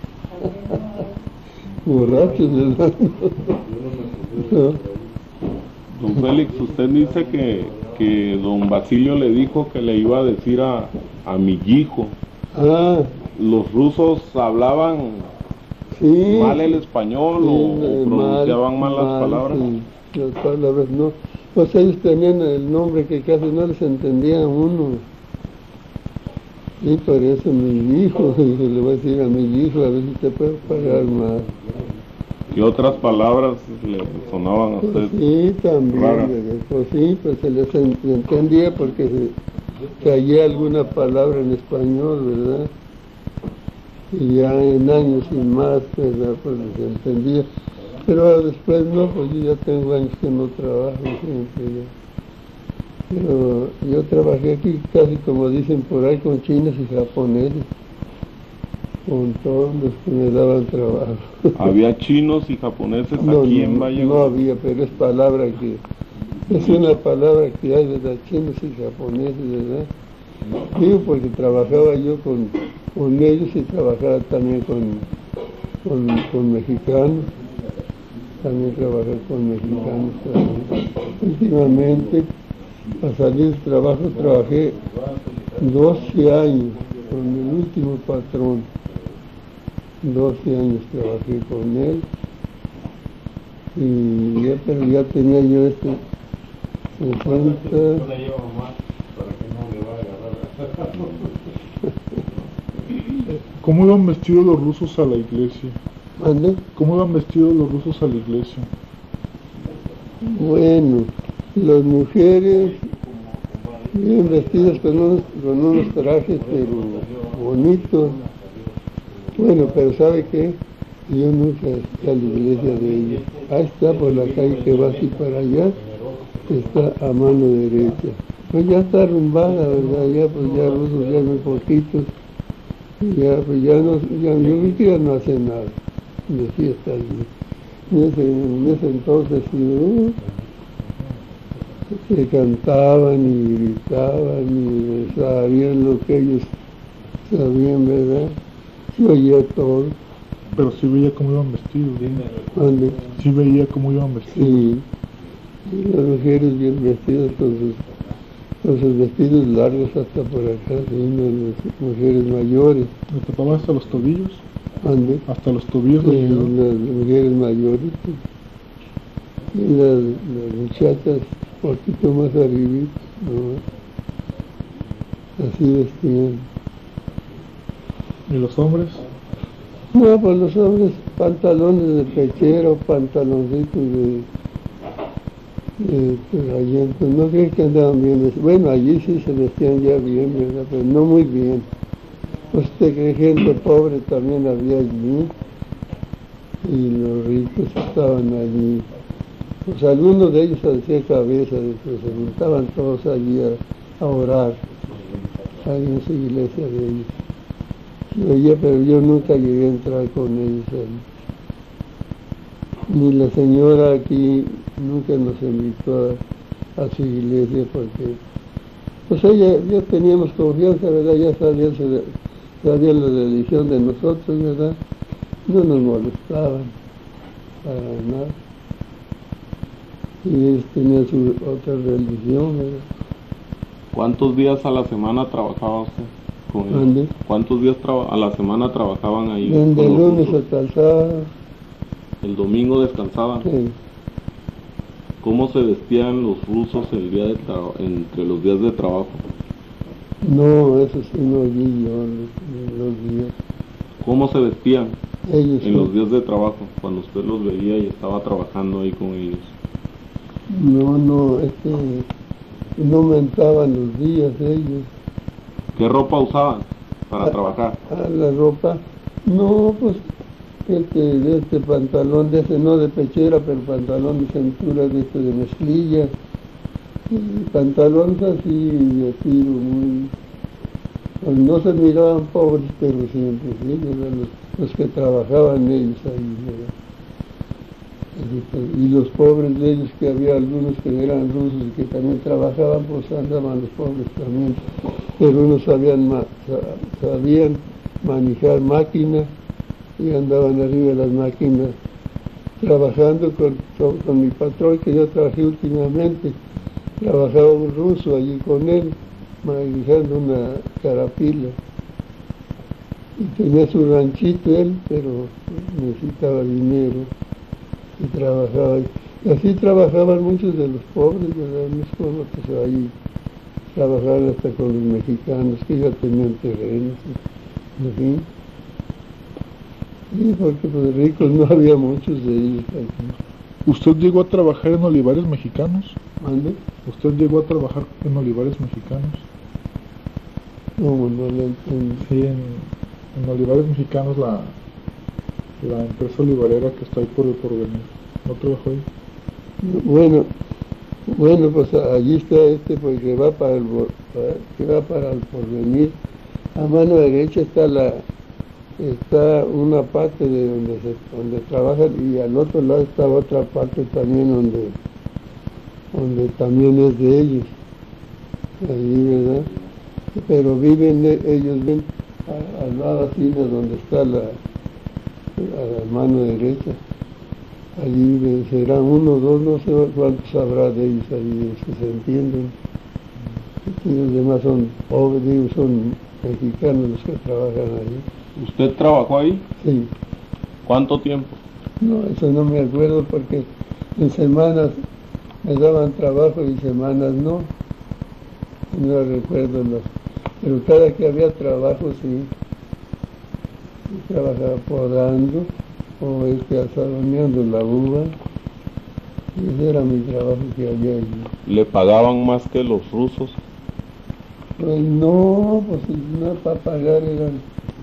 Borrachos, ¿verdad? No. Don Félix, usted dice que, que don Basilio le dijo que le iba a decir a, a mi hijo. Ah, ¿Los rusos hablaban sí. mal el español Sí, o eh, pronunciaban mal, mal las palabras? Sí, las palabras no. Pues ellos tenían el nombre que casi no les entendía a uno. Y por eso mi hijo, le voy a decir a mi hijo, a ver si te puedo pagar más. ¿Qué otras palabras le sonaban a usted? Pues sí, también, raras? pues sí, pues se les en- entendía porque se caía alguna palabra en español, ¿verdad? Y ya en años y más, ¿verdad? Pues se entendía. Pero ahora después no, pues yo ya tengo años que no trabajo siempre ya. Pero yo trabajé aquí casi como dicen por ahí con chinos y japoneses, con todos los que me daban trabajo. ¿Había chinos y japoneses No, aquí no, en Valle? no había, pero es palabra que, es una palabra que hay, ¿verdad? Chinos y japoneses, ¿verdad? Digo porque trabajaba yo con, con ellos y trabajaba también con, con, con mexicanos, también trabajé con mexicanos también. Últimamente, a salir del trabajo, trabajé doce años con el último patrón. doce años trabajé con él y ya, pero ya tenía yo este cincuenta. ¿Cómo iban vestidos los rusos a la iglesia? ¿Ande? ¿Cómo iban vestidos los rusos a la iglesia? Bueno, las mujeres bien vestidas con unos, con unos trajes pero bonitos. Bueno, pero ¿sabe qué? Yo nunca fui a la iglesia de ellos. Ahí está por la calle que va así para allá, está a mano derecha. Pues ya está arrumbada, ¿verdad? Ya pues ya rusos ya muy poquitos. Ya pues ya no, ya, yo vi que ya no hace nada de fiesta allí. En ese, en ese entonces sí, uh, se cantaban y gritaban y sabían lo que ellos sabían, ¿verdad? Se oía todo. Pero sí veía cómo iban vestidos. ¿Ande? Sí veía cómo iban vestidos. Sí, y las mujeres bien vestidas con sus, con sus vestidos largos hasta por acá, sí, las mujeres mayores. ¿Le tapaban hasta los tobillos? ¿Ande? Hasta los tobillos Sí, le llegaban. las mujeres mayores. Y las, las muchachas un poquito más arribita, ¿no? Así vestían. ¿Y los hombres? No, pues los hombres pantalones de pechero, pantaloncitos de, de rayentos, no creo que andaban bien vestidos. Bueno, allí sí se vestían ya bien, ¿verdad? Pero no muy bien. Pues te cree gente pobre también había allí, y los ricos estaban allí. Pues algunos de ellos hacían cabeza, de que se juntaban todos allí a, a orar, ahí en su iglesia de ellos. Yo oía, pero yo nunca llegué a entrar con ellos ahí. Ni la señora aquí nunca nos invitó a, a su iglesia porque, pues ella, ya teníamos confianza, ¿verdad? Ya sabía, sabía la religión de nosotros, ¿verdad? No nos molestaban para nada. Y ellos tenían su otra religión, ¿verdad? ¿Cuántos días a la semana trabajaba usted con ellos? ¿Dónde? ¿Cuántos días traba- a la semana trabajaban ahí? Desde con el los lunes rusos? hasta el sábado. El domingo descansaban. Sí. ¿Cómo se vestían los rusos el día de tra- entre los días de trabajo? No, eso sí no vi yo los, los días. ¿Cómo se vestían Ellos en no. los días de trabajo cuando usted los veía y estaba trabajando ahí con ellos? No, no, este, no aumentaban los días ellos. ¿Qué ropa usaban para Ah, trabajar? Ah, la ropa, no, pues, este, este pantalón de ese, no de pechera, pero pantalón de cintura de este de mezclilla, y pantalones así, así, muy, pues no se miraban pobres, pero siempre, sí, ¿verdad? Los, los que trabajaban ellos ahí, ¿verdad? Y los pobres de ellos, que había algunos que eran rusos y que también trabajaban, pues andaban los pobres también, pero unos sabían, ma- sabían manejar máquinas y andaban arriba de las máquinas trabajando con, con, con mi patrón, que yo trabajé últimamente. Trabajaba un ruso allí con él, manejando una carapila, y tenía su ranchito él, pero necesitaba dinero y trabajaba. Y así trabajaban muchos de los pobres, ¿verdad? No es como que ahí trabajaban hasta con los mexicanos, que ya tenían terrenos, en fin. Y porque pues ricos no había muchos de ellos aquí. ¿Usted llegó a trabajar en olivares mexicanos? ¿Mande? ¿Usted llegó a trabajar en olivares mexicanos? ¿Cómo no lo entiendo? Sí, en, en olivares mexicanos, la, la empresa olivarera que está ahí por el porvenir. ¿No trabajó ahí? Bueno, bueno, pues allí está este, porque va para el, bo- para- que va para el porvenir. A mano derecha está la, está una parte de donde se, donde trabajan, y al otro lado está otra parte también donde, donde también es de ellos. Allí, ¿verdad? Pero viven e- ellos ven a- al lado así de donde está la, a la mano derecha. Allí viven, serán uno, dos, no sé cuántos habrá de ellos allí, si se entienden. Y los demás son pobres, digo, son mexicanos los que trabajan allí. ¿Usted trabajó ahí? Sí, ¿Cuánto tiempo? no, eso no me acuerdo porque en semanas me daban trabajo y semanas no. No recuerdo, los, pero cada que había trabajo sí. Yo trabajaba podando o este, asadoneando la uva. Y ese era mi trabajo que había allí. ¿Le pagaban más que los rusos? Pues no, pues no para pagar eran.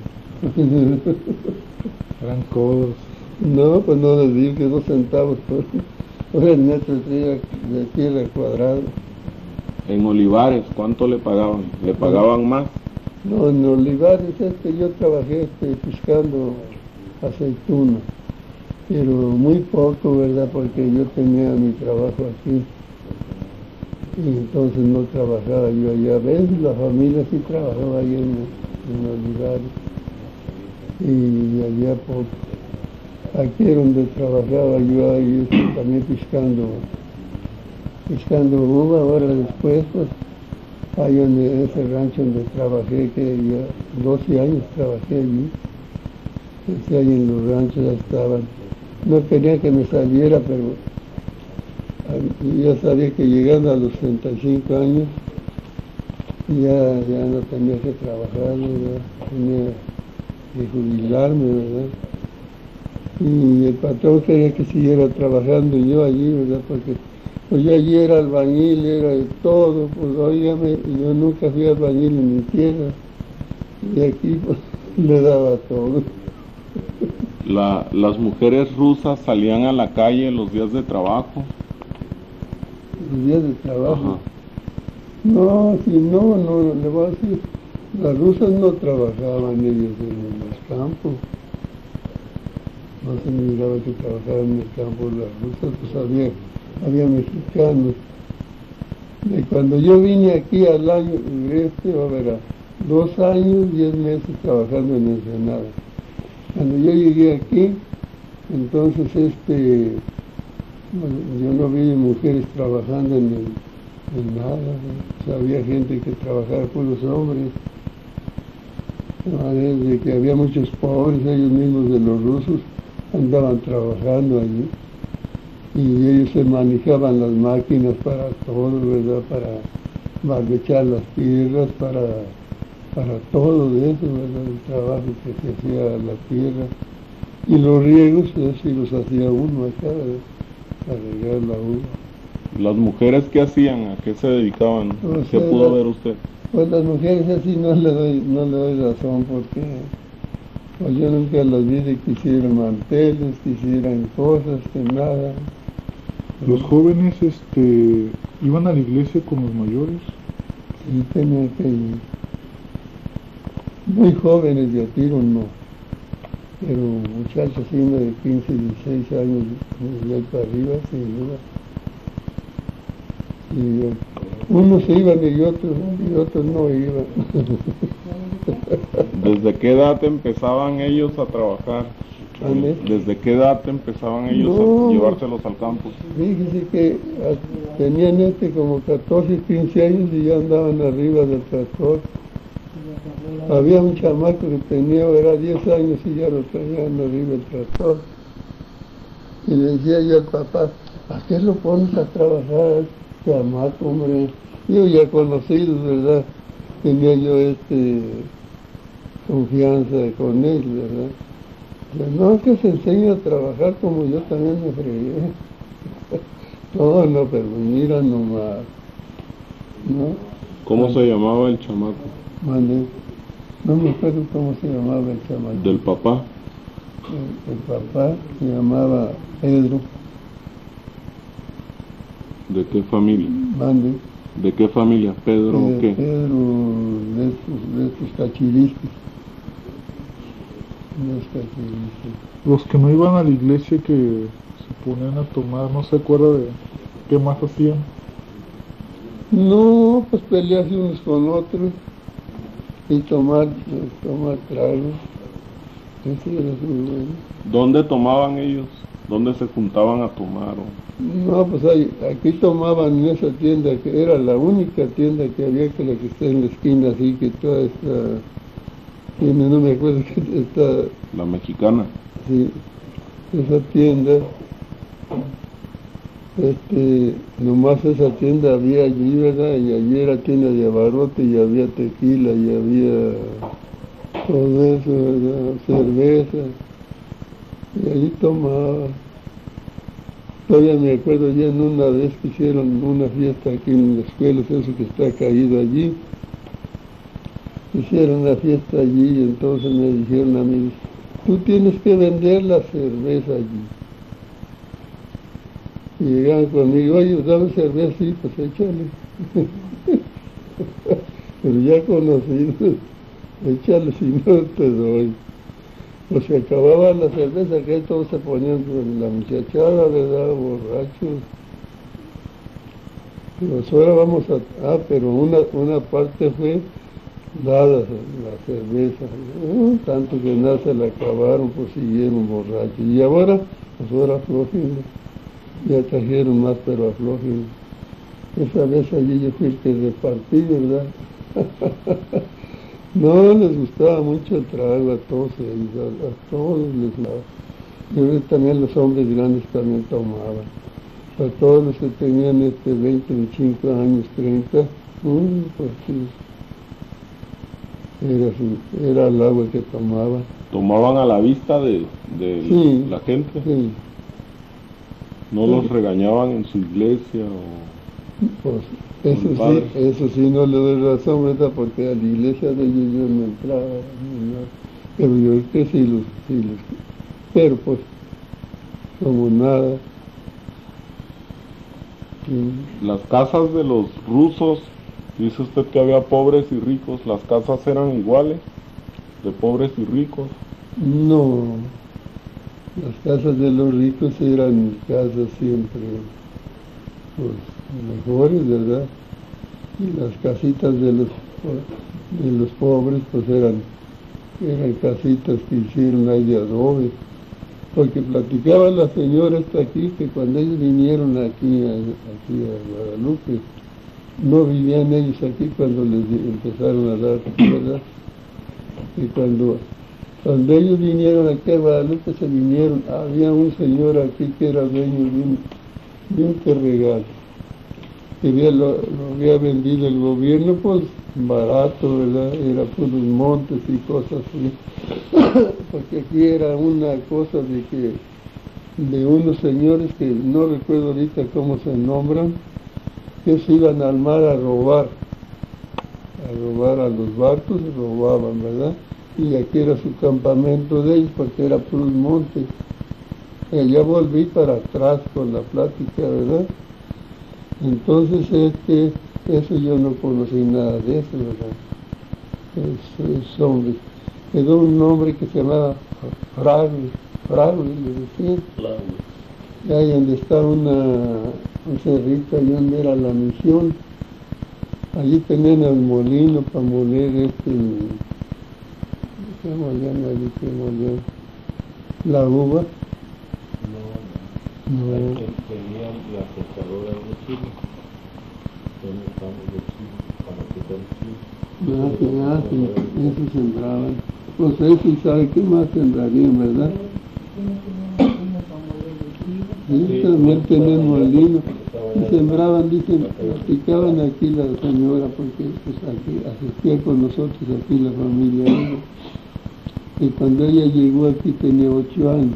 Eran codos. No, pues no les digo que dos centavos por, por el metro de tierra, de tierra cuadrado. En Olivares, ¿cuánto le pagaban? ¿Le pagaban más? No, en Olivares este, yo trabajé este, piscando aceituna, pero muy poco, ¿verdad? Porque yo tenía mi trabajo aquí. Y entonces no trabajaba yo allá. A veces la familia sí trabajaba ahí en, en Olivares. Y allá poco. Aquí donde trabajaba yo ahí este, también piscando, piscando uva. Ahora después, pues, ahí en ese rancho donde trabajé, que ya doce años trabajé allí. Ese ahí en los ranchos ya estaban. No quería que me saliera, pero ya sabía que llegando a los treinta y cinco años ya, ya no tenía que trabajar, ya tenía de jubilarme, ¿verdad? Y el patrón quería que siguiera trabajando yo allí, ¿verdad? Porque pues yo allí era albañil, era de todo, pues óigame, yo nunca fui albañil en mi tierra, y aquí pues le daba todo. La, las mujeres rusas salían a la calle los días de trabajo. Los días de trabajo. Ajá. No, si no, no, le voy a decir, las rusas no trabajaban ellos en los campos. No se miraba que trabajaban en el campo las rusas, pues había, había mexicanos. Y cuando yo vine aquí al año, este, a ver, a dos años, diez meses trabajando en Ensenada. Cuando yo llegué aquí, entonces este, bueno, yo no vi mujeres trabajando en, el, en nada, ¿no? O sea, había gente que trabajaba con los hombres, de que había muchos pobres, ellos mismos de los rusos andaban trabajando allí, y ellos se manejaban las máquinas para todo, ¿verdad? Para barbechar las tierras, para... para todo de eso, ¿verdad? El trabajo que se hacía a la tierra. Y los riegos, sí los hacía uno acá, ¿verdad? Para regar la uva. ¿Las mujeres qué hacían? ¿A qué se dedicaban? O ¿Qué sea, pudo ver usted? Pues las mujeres así no le doy, no le doy razón, porque pues yo nunca las vi de que hicieran manteles, que hicieran cosas, que nada. Los jóvenes este, iban a la iglesia con los mayores. Sí, tenían que ir. Muy jóvenes de a tiro no, pero muchachos así de quince, dieciséis años de ahí para arriba, sin duda. Y unos se iban y otros, y otros no iban. ¿Desde qué edad empezaban ellos a trabajar? ¿Ande? ¿Desde qué edad empezaban ellos No, a llevárselos al campo? Fíjese que tenían este como catorce, quince años y ya andaban arriba del tractor. Había un chamaco que tenía, era diez años y ya lo traían arriba el tractor. Y le decía yo al papá, ¿a qué lo pones a trabajar, chamaco, hombre? Yo ya conocido, ¿verdad? Tenía yo este confianza con él, ¿verdad? Yo, no, que se enseña a trabajar como yo también me fregué. No, no, pero mira nomás, ¿no? ¿Cómo se llamaba el chamaco? Mande. No me acuerdo cómo se llamaba el chamaco. ¿Del papá? El, el papá se llamaba Pedro. ¿De qué familia? Mande. ¿De qué familia? ¿Pedro o Eh, qué? Pedro de estos, de estos cachiristas. De estos cachiristas. Los que no iban a la iglesia que se ponían a tomar, no se acuerda de qué más hacían. No, pues pelearse unos con otros y tomar, tomar tragos. Eso era muy bueno. ¿Dónde tomaban ellos? ¿Dónde se juntaban a tomar? o- No, pues ahí, aquí tomaban en esa tienda, que era la única tienda que había, que la que está en la esquina, así que toda esta tienda, no me acuerdo que está, La mexicana. sí, esa tienda, este, nomás esa tienda había allí, ¿verdad? Y allí era tienda de abarrote y había tequila y había todo eso, ¿verdad? Cerveza, y allí tomaba. Todavía me acuerdo ya en una vez que hicieron una fiesta aquí en la escuela, eso que está caído allí. Hicieron una fiesta allí y entonces me dijeron a mí, tú tienes que vender la cerveza allí. Y llegaban conmigo, oye, dame cerveza, sí, pues échale. Pero ya conocido, échale si no te doy. Pues se acababa la cerveza, que todos se ponían con la muchachada, ¿verdad? Borrachos. Pues ahora vamos a... Ah, pero una, una parte fue dada la cerveza. Uh, tanto que nada se la acabaron, pues siguieron borrachos. Y ahora, pues ahora aflojen. Ya trajeron más, pero aflojen. Esa vez allí yo fui el que repartí, ¿verdad? No les gustaba mucho el trago a todos ellos, a, a todos les gustaba. Yo creo que también los hombres grandes también tomaban. A todos los que tenían este veinte, veinticinco años, treinta, uy, pues sí. era, su- era el agua que tomaba. Tomaban a la vista de, de Sí, la gente, sí, no sí. los regañaban en su iglesia o... Pues eso Con sí, padres. eso sí no le doy razón, ¿verdad? Porque a la iglesia de ellos yo no entraba, ni nada. Pero yo creo que sí los, sí los, pero pues, como nada. Sí. Las casas de los rusos, dice usted que había pobres y ricos, las casas eran iguales, de pobres y ricos. No, las casas de los ricos eran casas siempre, pues, mejores, ¿verdad? Y las casitas de los, de los pobres, pues eran, eran casitas que hicieron ahí de adobe. Porque platicaba la señora hasta aquí que cuando ellos vinieron aquí a, aquí a Guadalupe, no vivían ellos aquí cuando les empezaron a dar, ¿verdad? Y cuando, cuando ellos vinieron aquí a Guadalupe, se vinieron, había un señor aquí que era dueño de un, de un terregal, que había, lo, lo había vendido el gobierno, pues barato, ¿verdad? Era por los montes y cosas así. Porque aquí era una cosa de que de unos señores que no recuerdo ahorita cómo se nombran, que se iban al mar a robar, a robar a los barcos, robaban, ¿verdad? Y aquí era su campamento de ellos porque era por un monte. Eh, ya volví para atrás con la plática, ¿verdad? Entonces este, eso yo no conocí nada de eso, ¿verdad? Es, es hombre. Quedó un hombre que se llamaba Fragle, Fragle, le decían. Y ahí donde está una, un cerrito, ahí donde era la misión. Allí tenían el molino para moler este, ¿qué molían allí? ¿Qué molían? La uva. No, no. No. Tenían la secadora de Chile. Tenían campos de Chile para quitar Chile. Ah, que hacen, eso sembraban. Pues eso y sabe qué más sembrarían, ¿verdad? Sí, también tenían molino. Y sembraban, dicen, platicaban aquí la señora, porque pues aquí asistía con nosotros aquí la familia de ella. Y cuando ella llegó aquí tenía ocho años.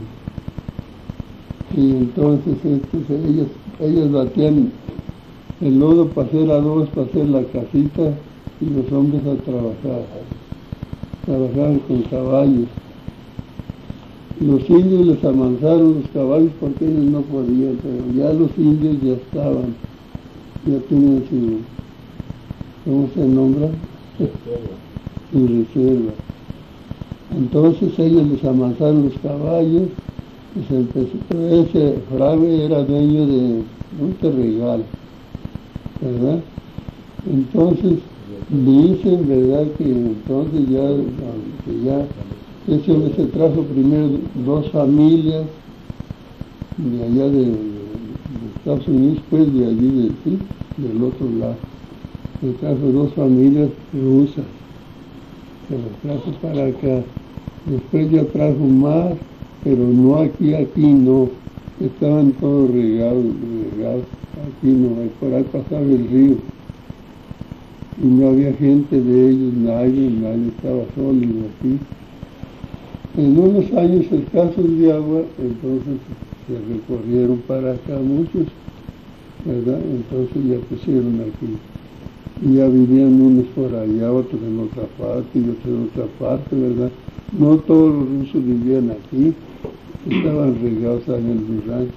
Y entonces estos, ellos, ellos batían el lodo para hacer adobes, para hacer la casita, y los hombres a trabajar. Trabajaban con caballos. Los indios les amansaron los caballos porque ellos no podían, pero ya los indios ya estaban, ya tenían su, ¿cómo se nombra? Su reserva. Entonces ellos les amansaron los caballos y se empezó, ese frade era dueño de un terregal, ¿verdad? Entonces dicen, ¿verdad?, que entonces ya, que ya ese hombre se trajo primero dos familias de allá de, de Estados Unidos, pues de allí, de, sí, del otro lado. Se trajo dos familias rusas, se las trajo para acá. Después ya trajo más, pero no aquí, aquí no. Estaban todos regados, regados. Aquí no, por ahí pasaba el río. Y no había gente de ellos, nadie, nadie estaba sólido aquí. En unos años escasos de agua, entonces se recorrieron para acá muchos, ¿verdad? Entonces ya pusieron aquí. Y ya vivían unos por allá, otros en otra parte y otros en otra parte, ¿verdad? No todos los rusos vivían aquí, estaban regados en el rancho.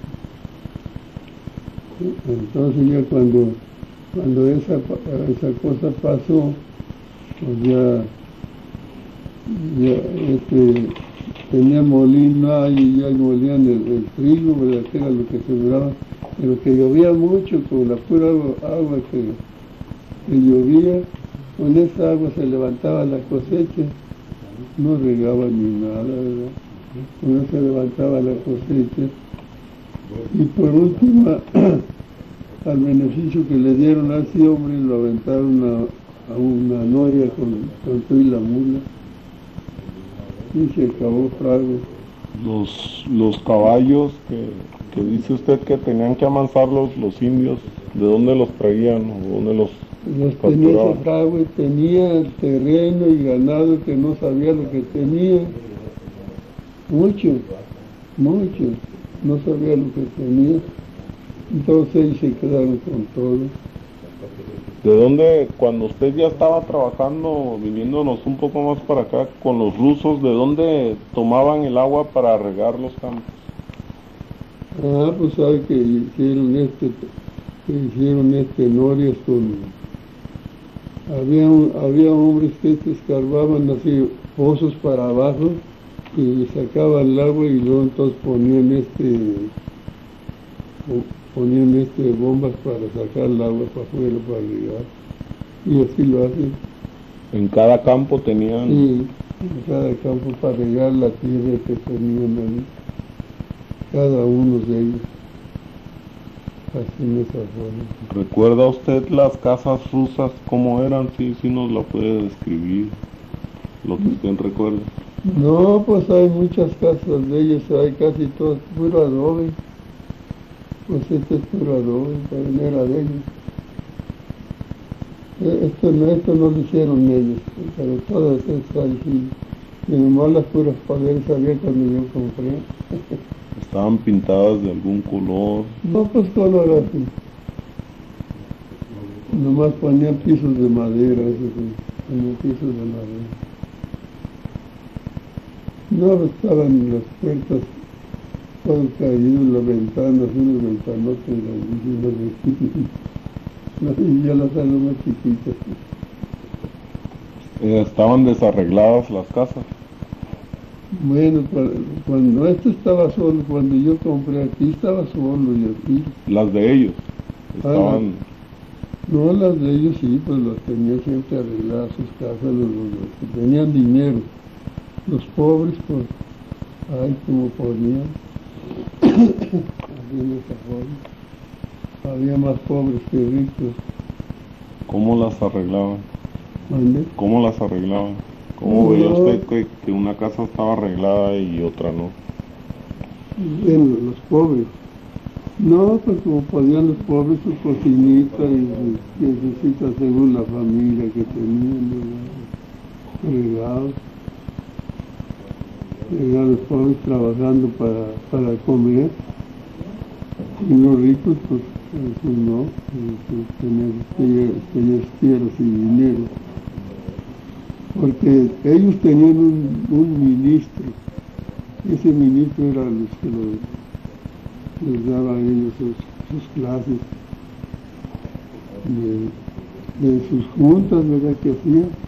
Entonces ya cuando, cuando esa, esa cosa pasó, pues ya, ya este, tenía molino y ya molían el, el trigo, ¿verdad? Que era lo que sembraban, pero que llovía mucho, con la pura agua, agua que, que llovía, con esa agua se levantaba la cosecha, no regaban ni nada, ¿verdad? Con eso se levantaba la cosecha. Y por último, al beneficio que le dieron a ese hombre, lo aventaron a, a una noria con, con tú y la mula. Y se acabó Frago. Los, los caballos que, que dice usted que tenían que amansarlos los indios, ¿de dónde los traían o dónde los Los tenía capturaban? ese fragua y tenía terreno y ganado que no sabía lo que tenía. Mucho, mucho. No sabía lo que tenía. Entonces ellos se quedaron con todo. ¿De dónde, cuando usted ya estaba trabajando, viniéndonos un poco más para acá con los rusos, de dónde tomaban el agua para regar los campos? Ah, pues sabe que hicieron este, que hicieron este norias con... Había, un- había hombres que se escarbaban así pozos para abajo y sacaban el agua y luego entonces ponían este po- ponían este bombas para sacar el agua para afuera para regar. Y así lo hacen. En cada campo tenían... Y en cada campo para regar la tierra que tenían ahí. Cada uno de ellos. Así en esa forma. ¿Recuerda usted las casas rusas cómo eran? Sí, sí nos la puede describir, lo que usted recuerda. No, pues hay muchas casas de ellos, hay casi todas puro adobe. Pues este es puro adobe, también era de ellos. Eh, Esto no, esto no lo hicieron ellos, pero todas estas sí. Y nomás las puras paredes había cuando yo compré. ¿Estaban pintadas de algún color? No, pues color así. Nomás ponían pisos de madera, eso sí, ponían pisos de madera. No estaban las puertas todo caído, las ventanas, unas ventanotas grandísimas. Y yo las hago más chiquitas. Eh, ¿Estaban desarregladas las casas? Bueno, cu- cuando esto estaba solo, cuando yo compré aquí, estaba solo y aquí. Las de ellos. Estaban... No, las de ellos sí, pues las tenían siempre arregladas sus casas, los, los- los que tenían dinero. Los pobres, pues, ay, como podían. Así de esa forma. Había más pobres que ricos. ¿Cómo las arreglaban? ¿Dónde? ¿Cómo las arreglaban? ¿Cómo No. veía usted que, que una casa estaba arreglada y otra no? Bien, los pobres. No, pues como podían los pobres su cocinita y sus piececitas según la familia que tenían, ¿no? Regados. Regados los pobres trabajando para, para comer. Y los ricos, pues, eso no, eso, tener, tener, tener tierras y dinero. Porque ellos tenían un, un ministro. Ese ministro era los que lo- les daba a ellos sus, sus clases de, de sus juntas, ¿verdad? Que hacían.